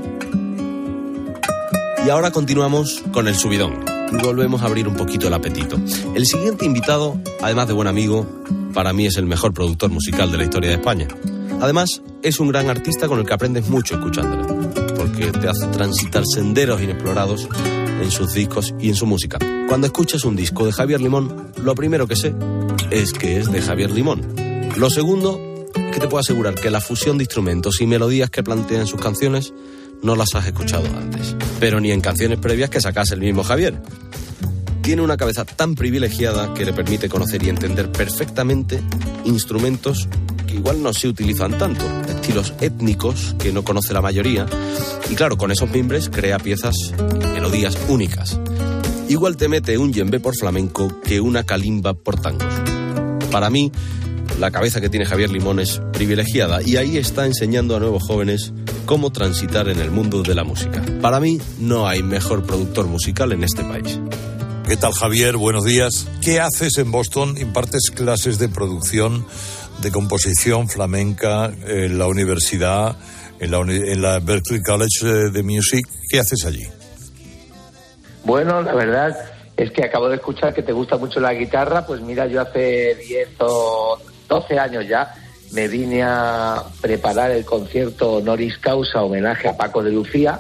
Y ahora continuamos con el subidón. Volvemos a abrir un poquito el apetito. El siguiente invitado, además de buen amigo, para mí es el mejor productor musical de la historia de España. Además, es un gran artista con el que aprendes mucho escuchándole, porque te hace transitar senderos inexplorados en sus discos y en su música. Cuando escuchas un disco de Javier Limón, lo primero que sé es que es de Javier Limón. Lo segundo es que te puedo asegurar que la fusión de instrumentos y melodías que plantea en sus canciones no las has escuchado antes, pero ni en canciones previas que sacase el mismo Javier. Tiene una cabeza tan privilegiada que le permite conocer y entender perfectamente instrumentos que igual no se utilizan tanto, estilos étnicos que no conoce la mayoría, y claro, con esos mimbres crea piezas y melodías únicas. Igual te mete un djembe por flamenco que una calimba por tangos. Para mí, la cabeza que tiene Javier Limón es privilegiada y ahí está enseñando a nuevos jóvenes cómo transitar en el mundo de la música. Para mí, no hay mejor productor musical en este país. ¿Qué tal, Javier? Buenos días. ¿Qué haces en Boston? ¿Impartes clases de producción, de composición flamenca en la universidad, en la Berklee College de Music? ¿Qué haces allí? Bueno, la verdad es que acabo de escuchar que te gusta mucho la guitarra. Pues mira, yo hace 10 o 12 años ya me vine a preparar el concierto honoris causa, homenaje a Paco de Lucía,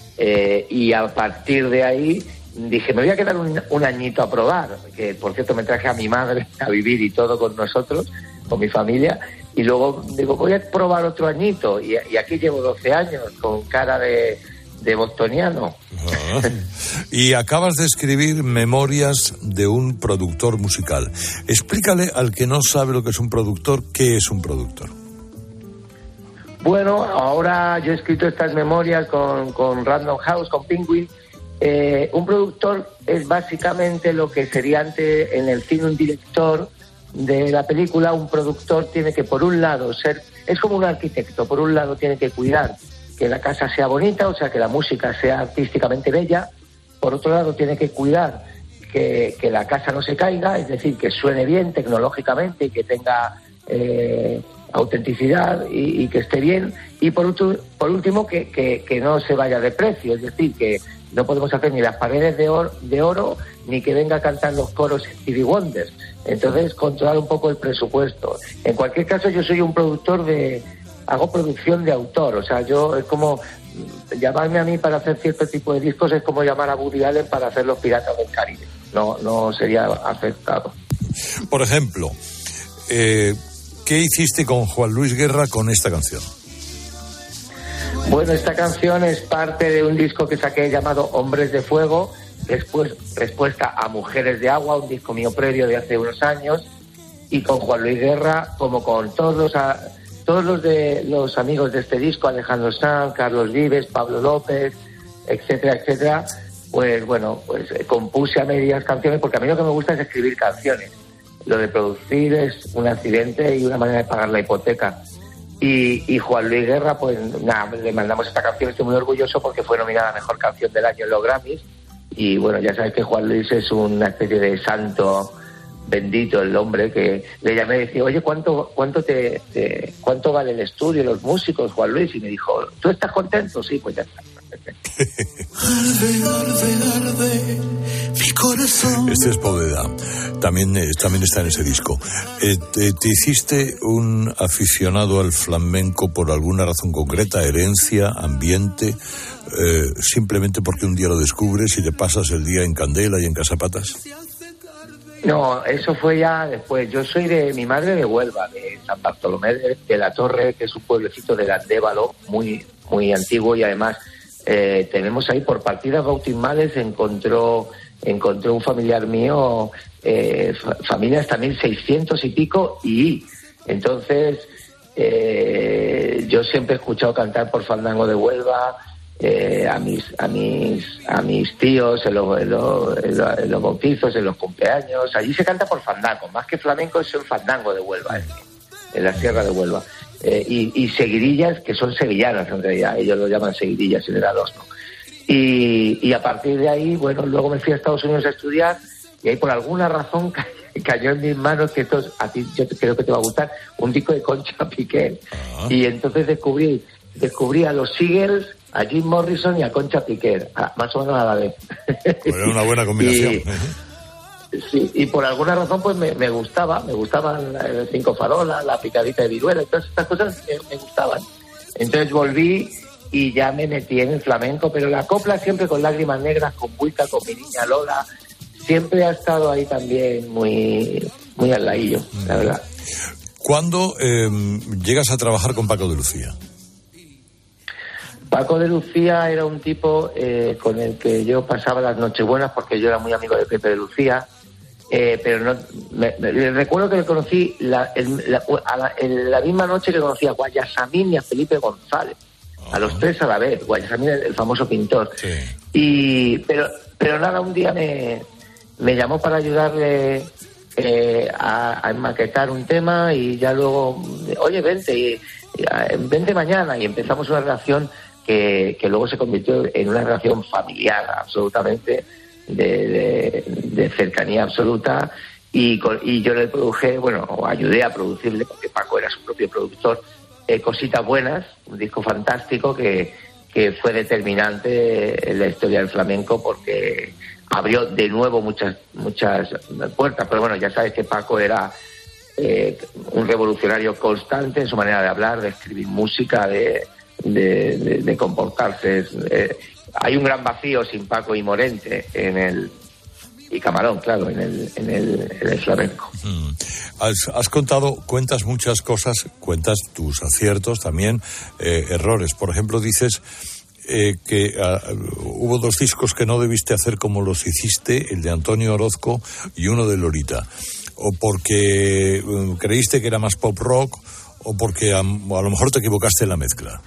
y a partir de ahí dije, me voy a quedar un añito a probar, que por cierto me traje a mi madre a vivir y todo con nosotros, con mi familia, y luego digo, voy a probar otro añito, y aquí llevo 12 años con cara de bostoniano. Y acabas de escribir Memorias de un productor musical. Explícale al que no sabe lo que es un productor, ¿qué es un productor? Bueno, ahora yo he escrito estas memorias con Random House, con Penguin. Un productor es básicamente lo que sería antes en el cine un director de la película. Un productor tiene que, por un lado, es como un arquitecto. Por un lado tiene que cuidar que la casa sea bonita, o sea, que la música sea artísticamente bella. Por otro lado tiene que cuidar que la casa no se caiga, es decir, que suene bien tecnológicamente y que tenga autenticidad y que esté bien. Y por último que no se vaya de precio, es decir, que no podemos hacer ni las paredes de oro ni que venga a cantar los coros Stevie Wonder. Entonces, controlar un poco el presupuesto. En cualquier caso, yo soy un productor hago producción de autor, o sea, yo es como llamarme a mí para hacer cierto tipo de discos es como llamar a Woody Allen para hacer Los Piratas del Caribe. No sería aceptado. Por ejemplo, ¿qué hiciste con Juan Luis Guerra con esta canción? Bueno, esta canción es parte de un disco que saqué llamado Hombres de Fuego, respuesta a Mujeres de Agua, un disco mío previo de hace unos años, y con Juan Luis Guerra, como con todos los amigos de este disco, Alejandro Sanz, Carlos Vives, Pablo López, etcétera, etcétera, pues bueno, compuse a medias canciones, porque a mí lo que me gusta es escribir canciones. Lo de producir es un accidente y una manera de pagar la hipoteca. Y Juan Luis Guerra, pues nada, le mandamos esta canción, estoy muy orgulloso porque fue nominada a Mejor Canción del Año en los Grammys. Y bueno, ya sabes que Juan Luis es una especie de santo bendito, el hombre, que le llamé y decía, oye, ¿cuánto vale el estudio, los músicos, Juan Luis? Y me dijo, ¿tú estás contento? Sí, pues ya está. Este es Poveda, también está en ese disco. ¿Te hiciste un aficionado al flamenco por alguna razón concreta, herencia, ambiente, simplemente porque un día lo descubres y te pasas el día en Candela y en Casapatas? No, eso fue ya después. Yo soy de mi madre de Huelva, de San Bartolomé de la Torre, que es un pueblecito de Landévalo, muy, muy antiguo, y además tenemos ahí por partidas bautismales encontró un familiar mío familias también 600 y pico, y Entonces, yo siempre he escuchado cantar por Fandango de Huelva, a mis tíos en los bautizos, en los cumpleaños. Allí se canta por fandango, más que flamenco es el fandango de Huelva, en la Sierra de Huelva. Y seguidillas, que son sevillanas en realidad, ellos lo llaman seguidillas en el Adosno. Y a partir de ahí, bueno, luego me fui a Estados Unidos a estudiar, y ahí por alguna razón cayó en mis manos, que esto a ti yo creo que te va a gustar, un disco de Concha Piquer. Y entonces descubrí a los Eagles, a Jim Morrison y a Concha Piquer, más o menos a la vez. Era una buena combinación. Sí, y por alguna razón pues me gustaban el Cinco Farolas, la picadita de viruela, todas estas cosas me gustaban. Entonces volví y ya me metí en el flamenco, pero la copla siempre con Lágrimas Negras, con Buica, con mi niña Lola, siempre ha estado ahí también muy al ladillo, la verdad. ¿Cuándo llegas a trabajar con Paco de Lucía? Paco de Lucía era un tipo con el que yo pasaba las nochebuenas, porque yo era muy amigo de Pepe de Lucía, pero no recuerdo que le conocí la misma noche que conocí a Guayasamín y a Felipe González, a los tres a la vez. Guayasamín, el famoso pintor. Sí. Pero nada, un día me llamó para ayudarle a maquetar un tema, y ya luego, oye, vente mañana, y empezamos una relación que luego se convirtió en una relación familiar, absolutamente, de cercanía absoluta, y yo le produje, o ayudé a producirle, porque Paco era su propio productor, Cositas Buenas, un disco fantástico que fue determinante en la historia del flamenco, porque abrió de nuevo muchas puertas. Pero bueno, ya sabes que Paco era un revolucionario constante en su manera de hablar, de escribir música, de comportarse. Hay un gran vacío sin Paco y Morente y Camarón, claro, en el flamenco. Cuentas muchas cosas, cuentas tus aciertos, también errores. Por ejemplo, dices que hubo 2 discos que no debiste hacer como los hiciste, el de Antonio Orozco y uno de Lolita. O porque creíste que era más pop rock, o porque a lo mejor te equivocaste en la mezcla.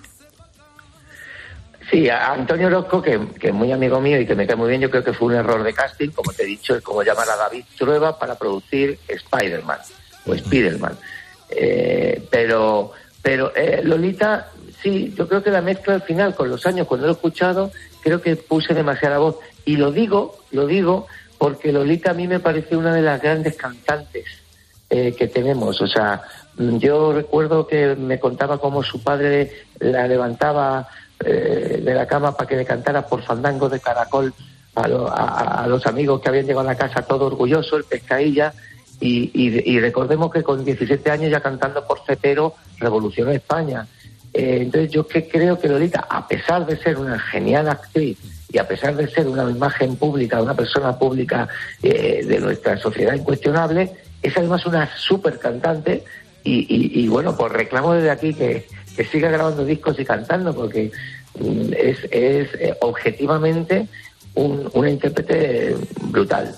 Sí, a Antonio Orozco, que es muy amigo mío y que me cae muy bien, yo creo que fue un error de casting, como te he dicho, es como llamar a David Trueba para producir Spider-Man o Spider-Man. Pero Lolita, sí, yo creo que la mezcla al final, con los años, cuando lo he escuchado, creo que puse demasiada voz. Y lo digo porque Lolita a mí me parece una de las grandes cantantes que tenemos. O sea, yo recuerdo que me contaba cómo su padre la levantaba de la cama para que le cantara por Fandango de Caracol a los amigos que habían llegado a la casa, todo orgulloso, el Pescailla, y recordemos que con 17 años ya cantando por Cepero revolucionó España. Entonces yo creo que Lolita, a pesar de ser una genial actriz y a pesar de ser una imagen pública, una persona pública de nuestra sociedad incuestionable, es además una súper cantante, y bueno, pues reclamo desde aquí que siga grabando discos y cantando, porque es objetivamente una intérprete brutal.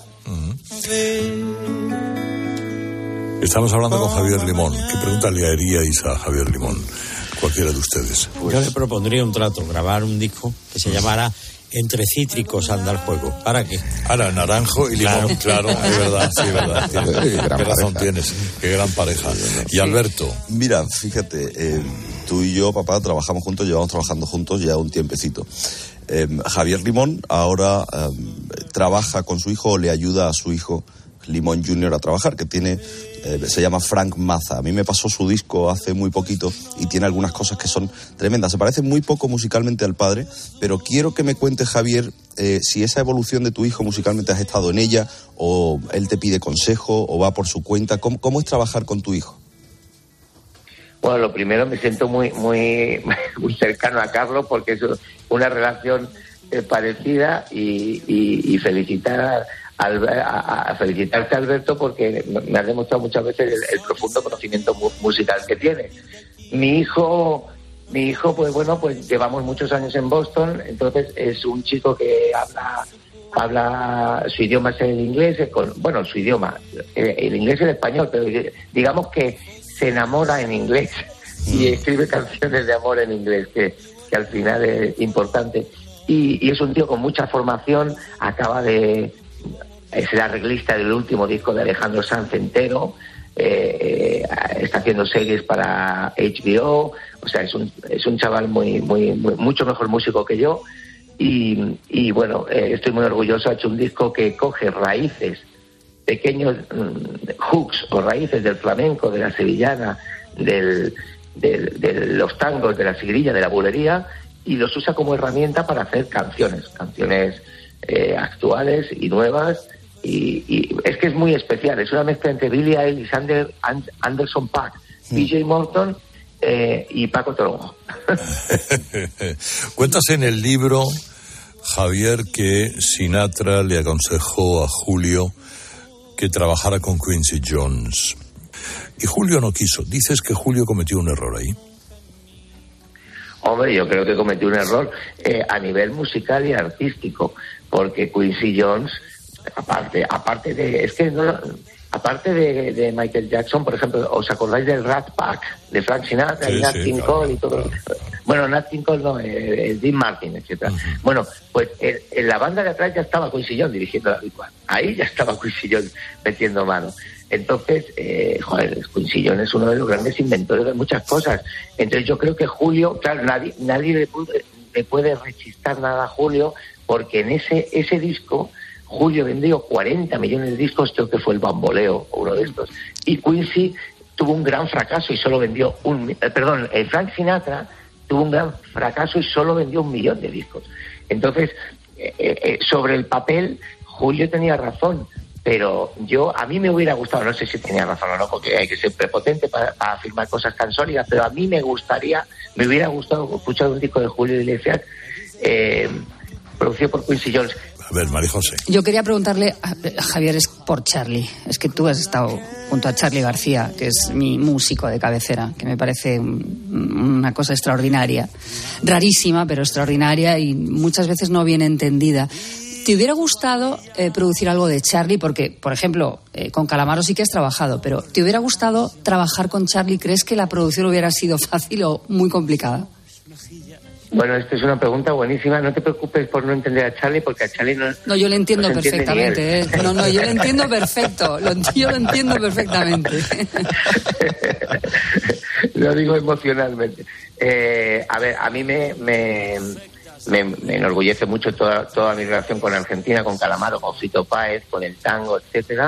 Estamos hablando con Javier Limón. ¿Qué pregunta le haríais a Javier Limón, cualquiera de ustedes? Yo le propondría un trato, grabar un disco que se llamara Entre Cítricos anda el juego. ¿Para qué? Ahora, naranjo y limón, claro, es verdad, sí, es verdad. Qué razón tienes, qué gran pareja. Y Alberto. Mira, fíjate, tú y yo, papá, trabajamos juntos, llevamos trabajando juntos ya un tiempecito. Javier Limón ahora trabaja con su hijo, o le ayuda a su hijo Limón Jr. a trabajar, que tiene, se llama Frank Maza. A mí me pasó su disco hace muy poquito y tiene algunas cosas que son tremendas. Se parece muy poco musicalmente al padre, pero quiero que me cuentes, Javier, si esa evolución de tu hijo musicalmente has estado en ella, o él te pide consejo, o va por su cuenta. ¿Cómo es trabajar con tu hijo? Bueno, lo primero, me siento muy cercano a Carlos, porque es una relación parecida, y felicitar felicitarte, Alberto, porque me has demostrado muchas veces el profundo conocimiento musical que tiene. Mi hijo, pues bueno, pues llevamos muchos años en Boston, entonces es un chico que habla su idioma es el inglés, su idioma, el inglés y el español, pero digamos que se enamora en inglés y escribe canciones de amor en inglés, que al final es importante. Y es un tío con mucha formación, es el arreglista del último disco de Alejandro Sanz entero, está haciendo series para HBO, o sea, es un chaval mucho mejor músico que yo, y bueno, estoy muy orgulloso. Ha hecho un disco que coge raíces, pequeños hooks o raíces del flamenco, de la sevillana, de los tangos, de la sigrilla, de la bulería, y los usa como herramienta para hacer canciones actuales y nuevas, y es que es muy especial. Es una mezcla entre Billie Eilish, Anderson .Paak, PJ Morton y Paco Tronco. Cuentas en el libro, Javier, que Sinatra le aconsejó a Julio que trabajara con Quincy Jones, y Julio no quiso. Dices que Julio cometió un error ahí. Hombre, yo creo que cometió un error a nivel musical y artístico, porque Quincy Jones, aparte de Michael Jackson, por ejemplo, ¿os acordáis del Rat Pack de Frank Sinatra y Nat King Cole y todo? Bueno, Nat King Cole no, Dean Martin, etcétera. Bueno, pues en la banda de atrás ya estaba Quincy Jones dirigiendo la habitual. Ahí ya estaba Quincy Jones metiendo mano. Entonces, Quincy Jones es uno de los grandes inventores de muchas cosas. Entonces yo creo que Julio, claro, nadie le puede rechistar nada a Julio, porque en ese disco Julio vendió 40 millones de discos, creo que fue el Bamboleo, uno de estos. Y Quincy tuvo un gran fracaso y solo vendió Frank Sinatra tuvo un gran fracaso y solo vendió 1 millón de discos. Entonces, sobre el papel, Julio tenía razón. Pero a mí me hubiera gustado, no sé si tenía razón o no, porque hay que ser prepotente para afirmar cosas tan sólidas, pero a mí me hubiera gustado escuchar un disco de Julio Iglesias producido por Quincy Jones. A ver, María José. Yo quería preguntarle a Javier, es por Charly. Es que tú has estado junto a Charly García, que es mi músico de cabecera, que me parece una cosa extraordinaria, rarísima, pero extraordinaria y muchas veces no bien entendida. ¿Te hubiera gustado producir algo de Charly? Porque, por ejemplo, con Calamaro sí que has trabajado, pero ¿te hubiera gustado trabajar con Charly? ¿Crees que la producción hubiera sido fácil o muy complicada? Bueno, esta es una pregunta buenísima. No te preocupes por no entender a Charly, porque a Charly no... No, yo lo entiendo perfectamente. No, yo lo entiendo perfecto. Yo lo entiendo perfectamente. Lo digo emocionalmente. A ver, a mí me enorgullece mucho toda mi relación con Argentina, con Calamaro, con Fito Páez, con el tango, etcétera.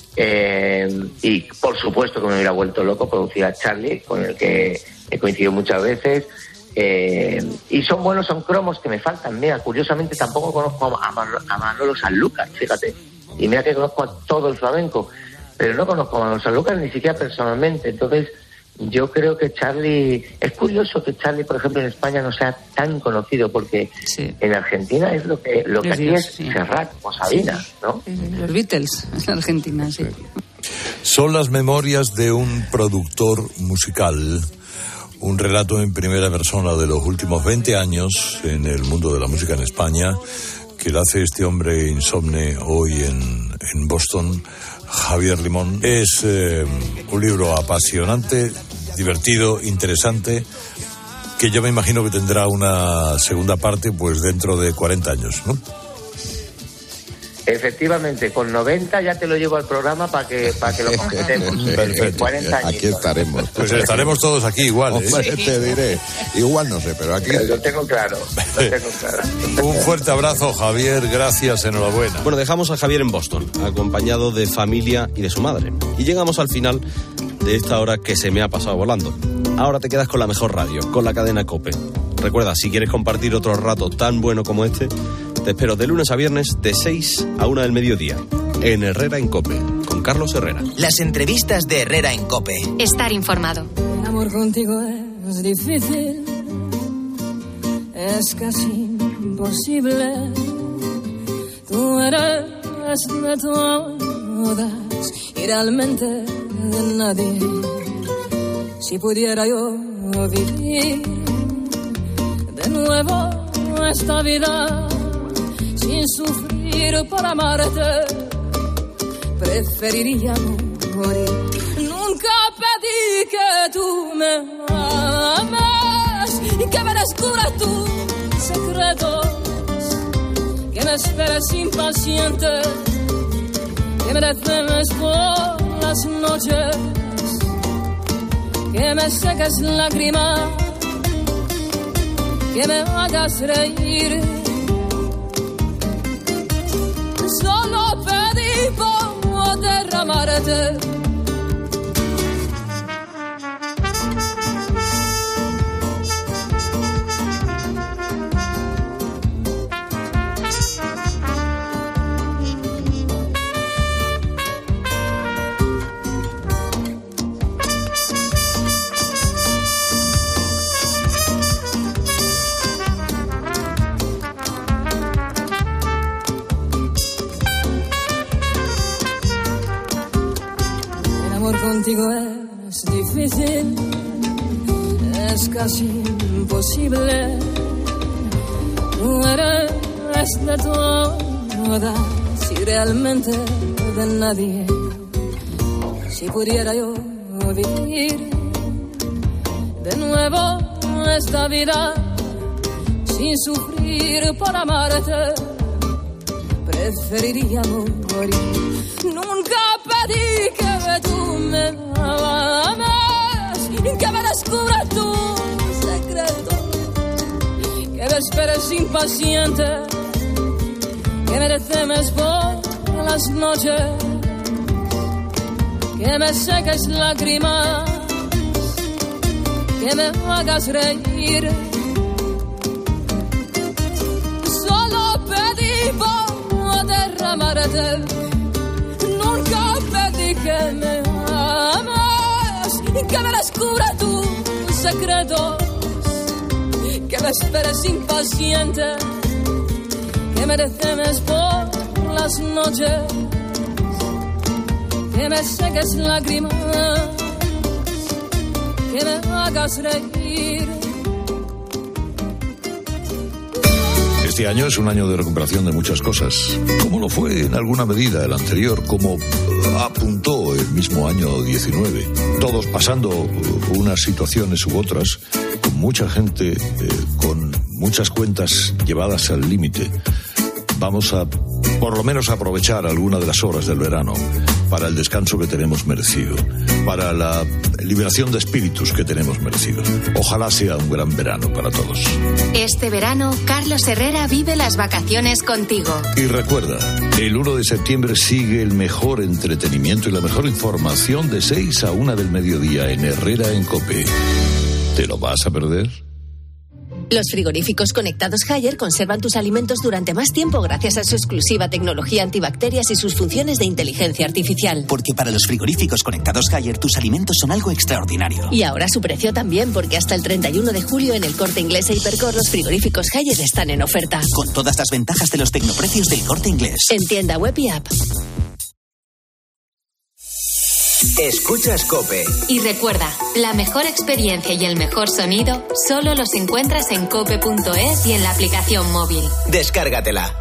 Y por supuesto que me hubiera vuelto loco producir a Charly, con el que he coincidido muchas veces. Y son cromos que me faltan. Mira, curiosamente tampoco conozco a Manolo Sanlúcar, fíjate. Y mira que conozco a todo el flamenco, pero no conozco a Manolo Sanlúcar ni siquiera personalmente. Entonces, yo creo que Charly... Es curioso que Charly, por ejemplo, en España no sea tan conocido, porque en Argentina es lo que aquí es Serrat o Sabina, ¿no? Los Beatles en Argentina, sí. Son las memorias de un productor musical, un relato en primera persona de los últimos 20 años en el mundo de la música en España, que lo hace este hombre insomne hoy en Boston, Javier Limón. Es un libro apasionante, divertido, interesante, que yo me imagino que tendrá una segunda parte pues dentro de 40 años, ¿no? Efectivamente, con 90 ya te lo llevo al programa para que lo completemos. 40 años. Aquí estaremos. Pues estaremos todos aquí igual. Hombre, te diré. Igual no sé, pero aquí... Lo tengo claro. Un fuerte abrazo, Javier. Gracias, enhorabuena. Bueno, dejamos a Javier en Boston, acompañado de familia y de su madre. Y llegamos al final de esta hora que se me ha pasado volando. Ahora te quedas con la mejor radio, con la cadena COPE. Recuerda, si quieres compartir otro rato tan bueno como este, te espero de lunes a viernes de 6 a 1 del mediodía en Herrera en COPE, con Carlos Herrera. Las entrevistas de Herrera en COPE. Estar informado. El amor contigo es difícil, es casi imposible. Tú eres de todas y realmente de nadie. Si pudiera yo vivir de nuevo esta vida sin sufrir por amarte, preferiría morir. Nunca pedí pedí que tú me ames y que me descubras tus secretos, que me esperes impaciente, que me desveles por las noches, que me seques lágrimas, que me hagas reír. Solo pedí por derramarte. Contigo es difícil, es casi imposible. Tú eres de todas y realmente de nadie. Si pudiera yo vivir de nuevo esta vida sin sufrir por amarte, preferiría morir. Nunca pedí que tú me ames, que me descubras tu secreto, que me esperes impaciente, que me temes por las noches, que me seques lágrimas, que me hagas reír. Solo pedí por derramarte. Nunca pedí que me ames y que me descubra tus secretos, que me esperes impaciente, que me temes por las noches, que me seques lágrimas, que me hagas reír. Este año es un año de recuperación de muchas cosas, como lo fue en alguna medida el anterior, como apuntó el mismo año 19. Todos pasando unas situaciones u otras, con mucha gente, con muchas cuentas llevadas al límite. Vamos a, por lo menos, aprovechar alguna de las horas del verano para el descanso que tenemos merecido, para la liberación de espíritus que tenemos merecido. Ojalá sea un gran verano para todos. Este verano, Carlos Herrera vive las vacaciones contigo. Y recuerda, el 1 de septiembre sigue el mejor entretenimiento y la mejor información de 6 a 1 del mediodía en Herrera en COPE. ¿Te lo vas a perder? Los frigoríficos conectados Haier conservan tus alimentos durante más tiempo gracias a su exclusiva tecnología antibacterias y sus funciones de inteligencia artificial. Porque para los frigoríficos conectados Haier tus alimentos son algo extraordinario. Y ahora su precio también, porque hasta el 31 de julio en el Corte Inglés e Hipercor los frigoríficos Haier están en oferta. Con todas las ventajas de los tecnoprecios del Corte Inglés. En tienda web y app. Escuchas COPE. Y recuerda, la mejor experiencia y el mejor sonido solo los encuentras en cope.es y en la aplicación móvil. Descárgatela.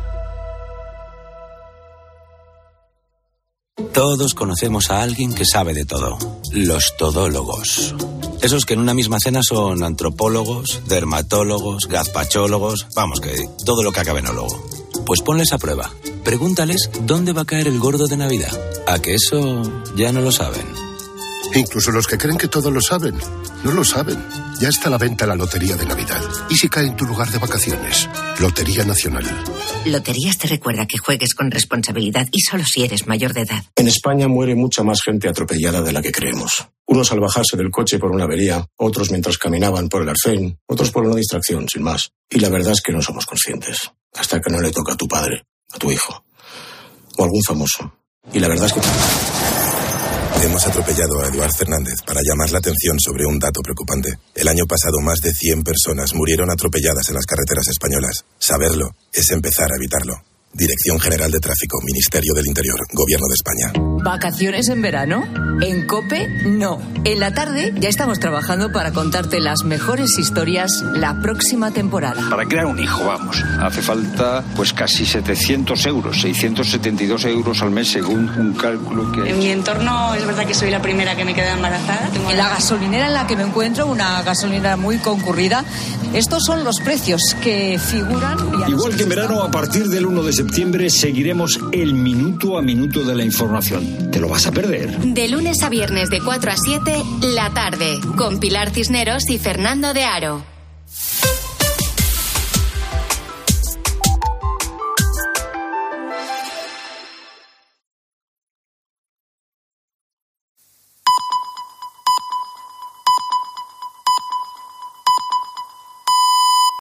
Todos conocemos a alguien que sabe de todo. Los todólogos. Esos que en una misma cena son antropólogos, dermatólogos, gazpachólogos, vamos, que todo lo que acabe en ólogo. Pues ponles a prueba. Pregúntales dónde va a caer el gordo de Navidad. ¿A que eso ya no lo saben? Incluso los que creen que todo lo saben, no lo saben. Ya está a la venta la Lotería de Navidad. ¿Y si cae en tu lugar de vacaciones? Lotería Nacional. Loterías te recuerda que juegues con responsabilidad y solo si eres mayor de edad. En España muere mucha más gente atropellada de la que creemos. Unos al bajarse del coche por una avería, otros mientras caminaban por el arcén, otros por una distracción, sin más. Y la verdad es que no somos conscientes. Hasta que no le toca a tu padre, a tu hijo o algún famoso. Y la verdad es que... Hemos atropellado a Eduard Fernández para llamar la atención sobre un dato preocupante. El año pasado más de 100 personas murieron atropelladas en las carreteras españolas. Saberlo es empezar a evitarlo. Dirección General de Tráfico, Ministerio del Interior, Gobierno de España. ¿Vacaciones en verano? En COPE, no. En la tarde ya estamos trabajando para contarte las mejores historias la próxima temporada. Para crear un hijo, vamos, hace falta pues casi 700 euros, 672 euros al mes según un cálculo que... En mi entorno es verdad que soy la primera que me queda embarazada. En la gasolinera en la que me encuentro, una gasolinera muy concurrida, estos son los precios que figuran... Igual que en verano, a partir del 1 de septiembre seguiremos el minuto a minuto de la información. ¿Te lo vas a perder? De lunes a viernes de 4 a 7, La Tarde, con Pilar Cisneros y Fernando de Aro.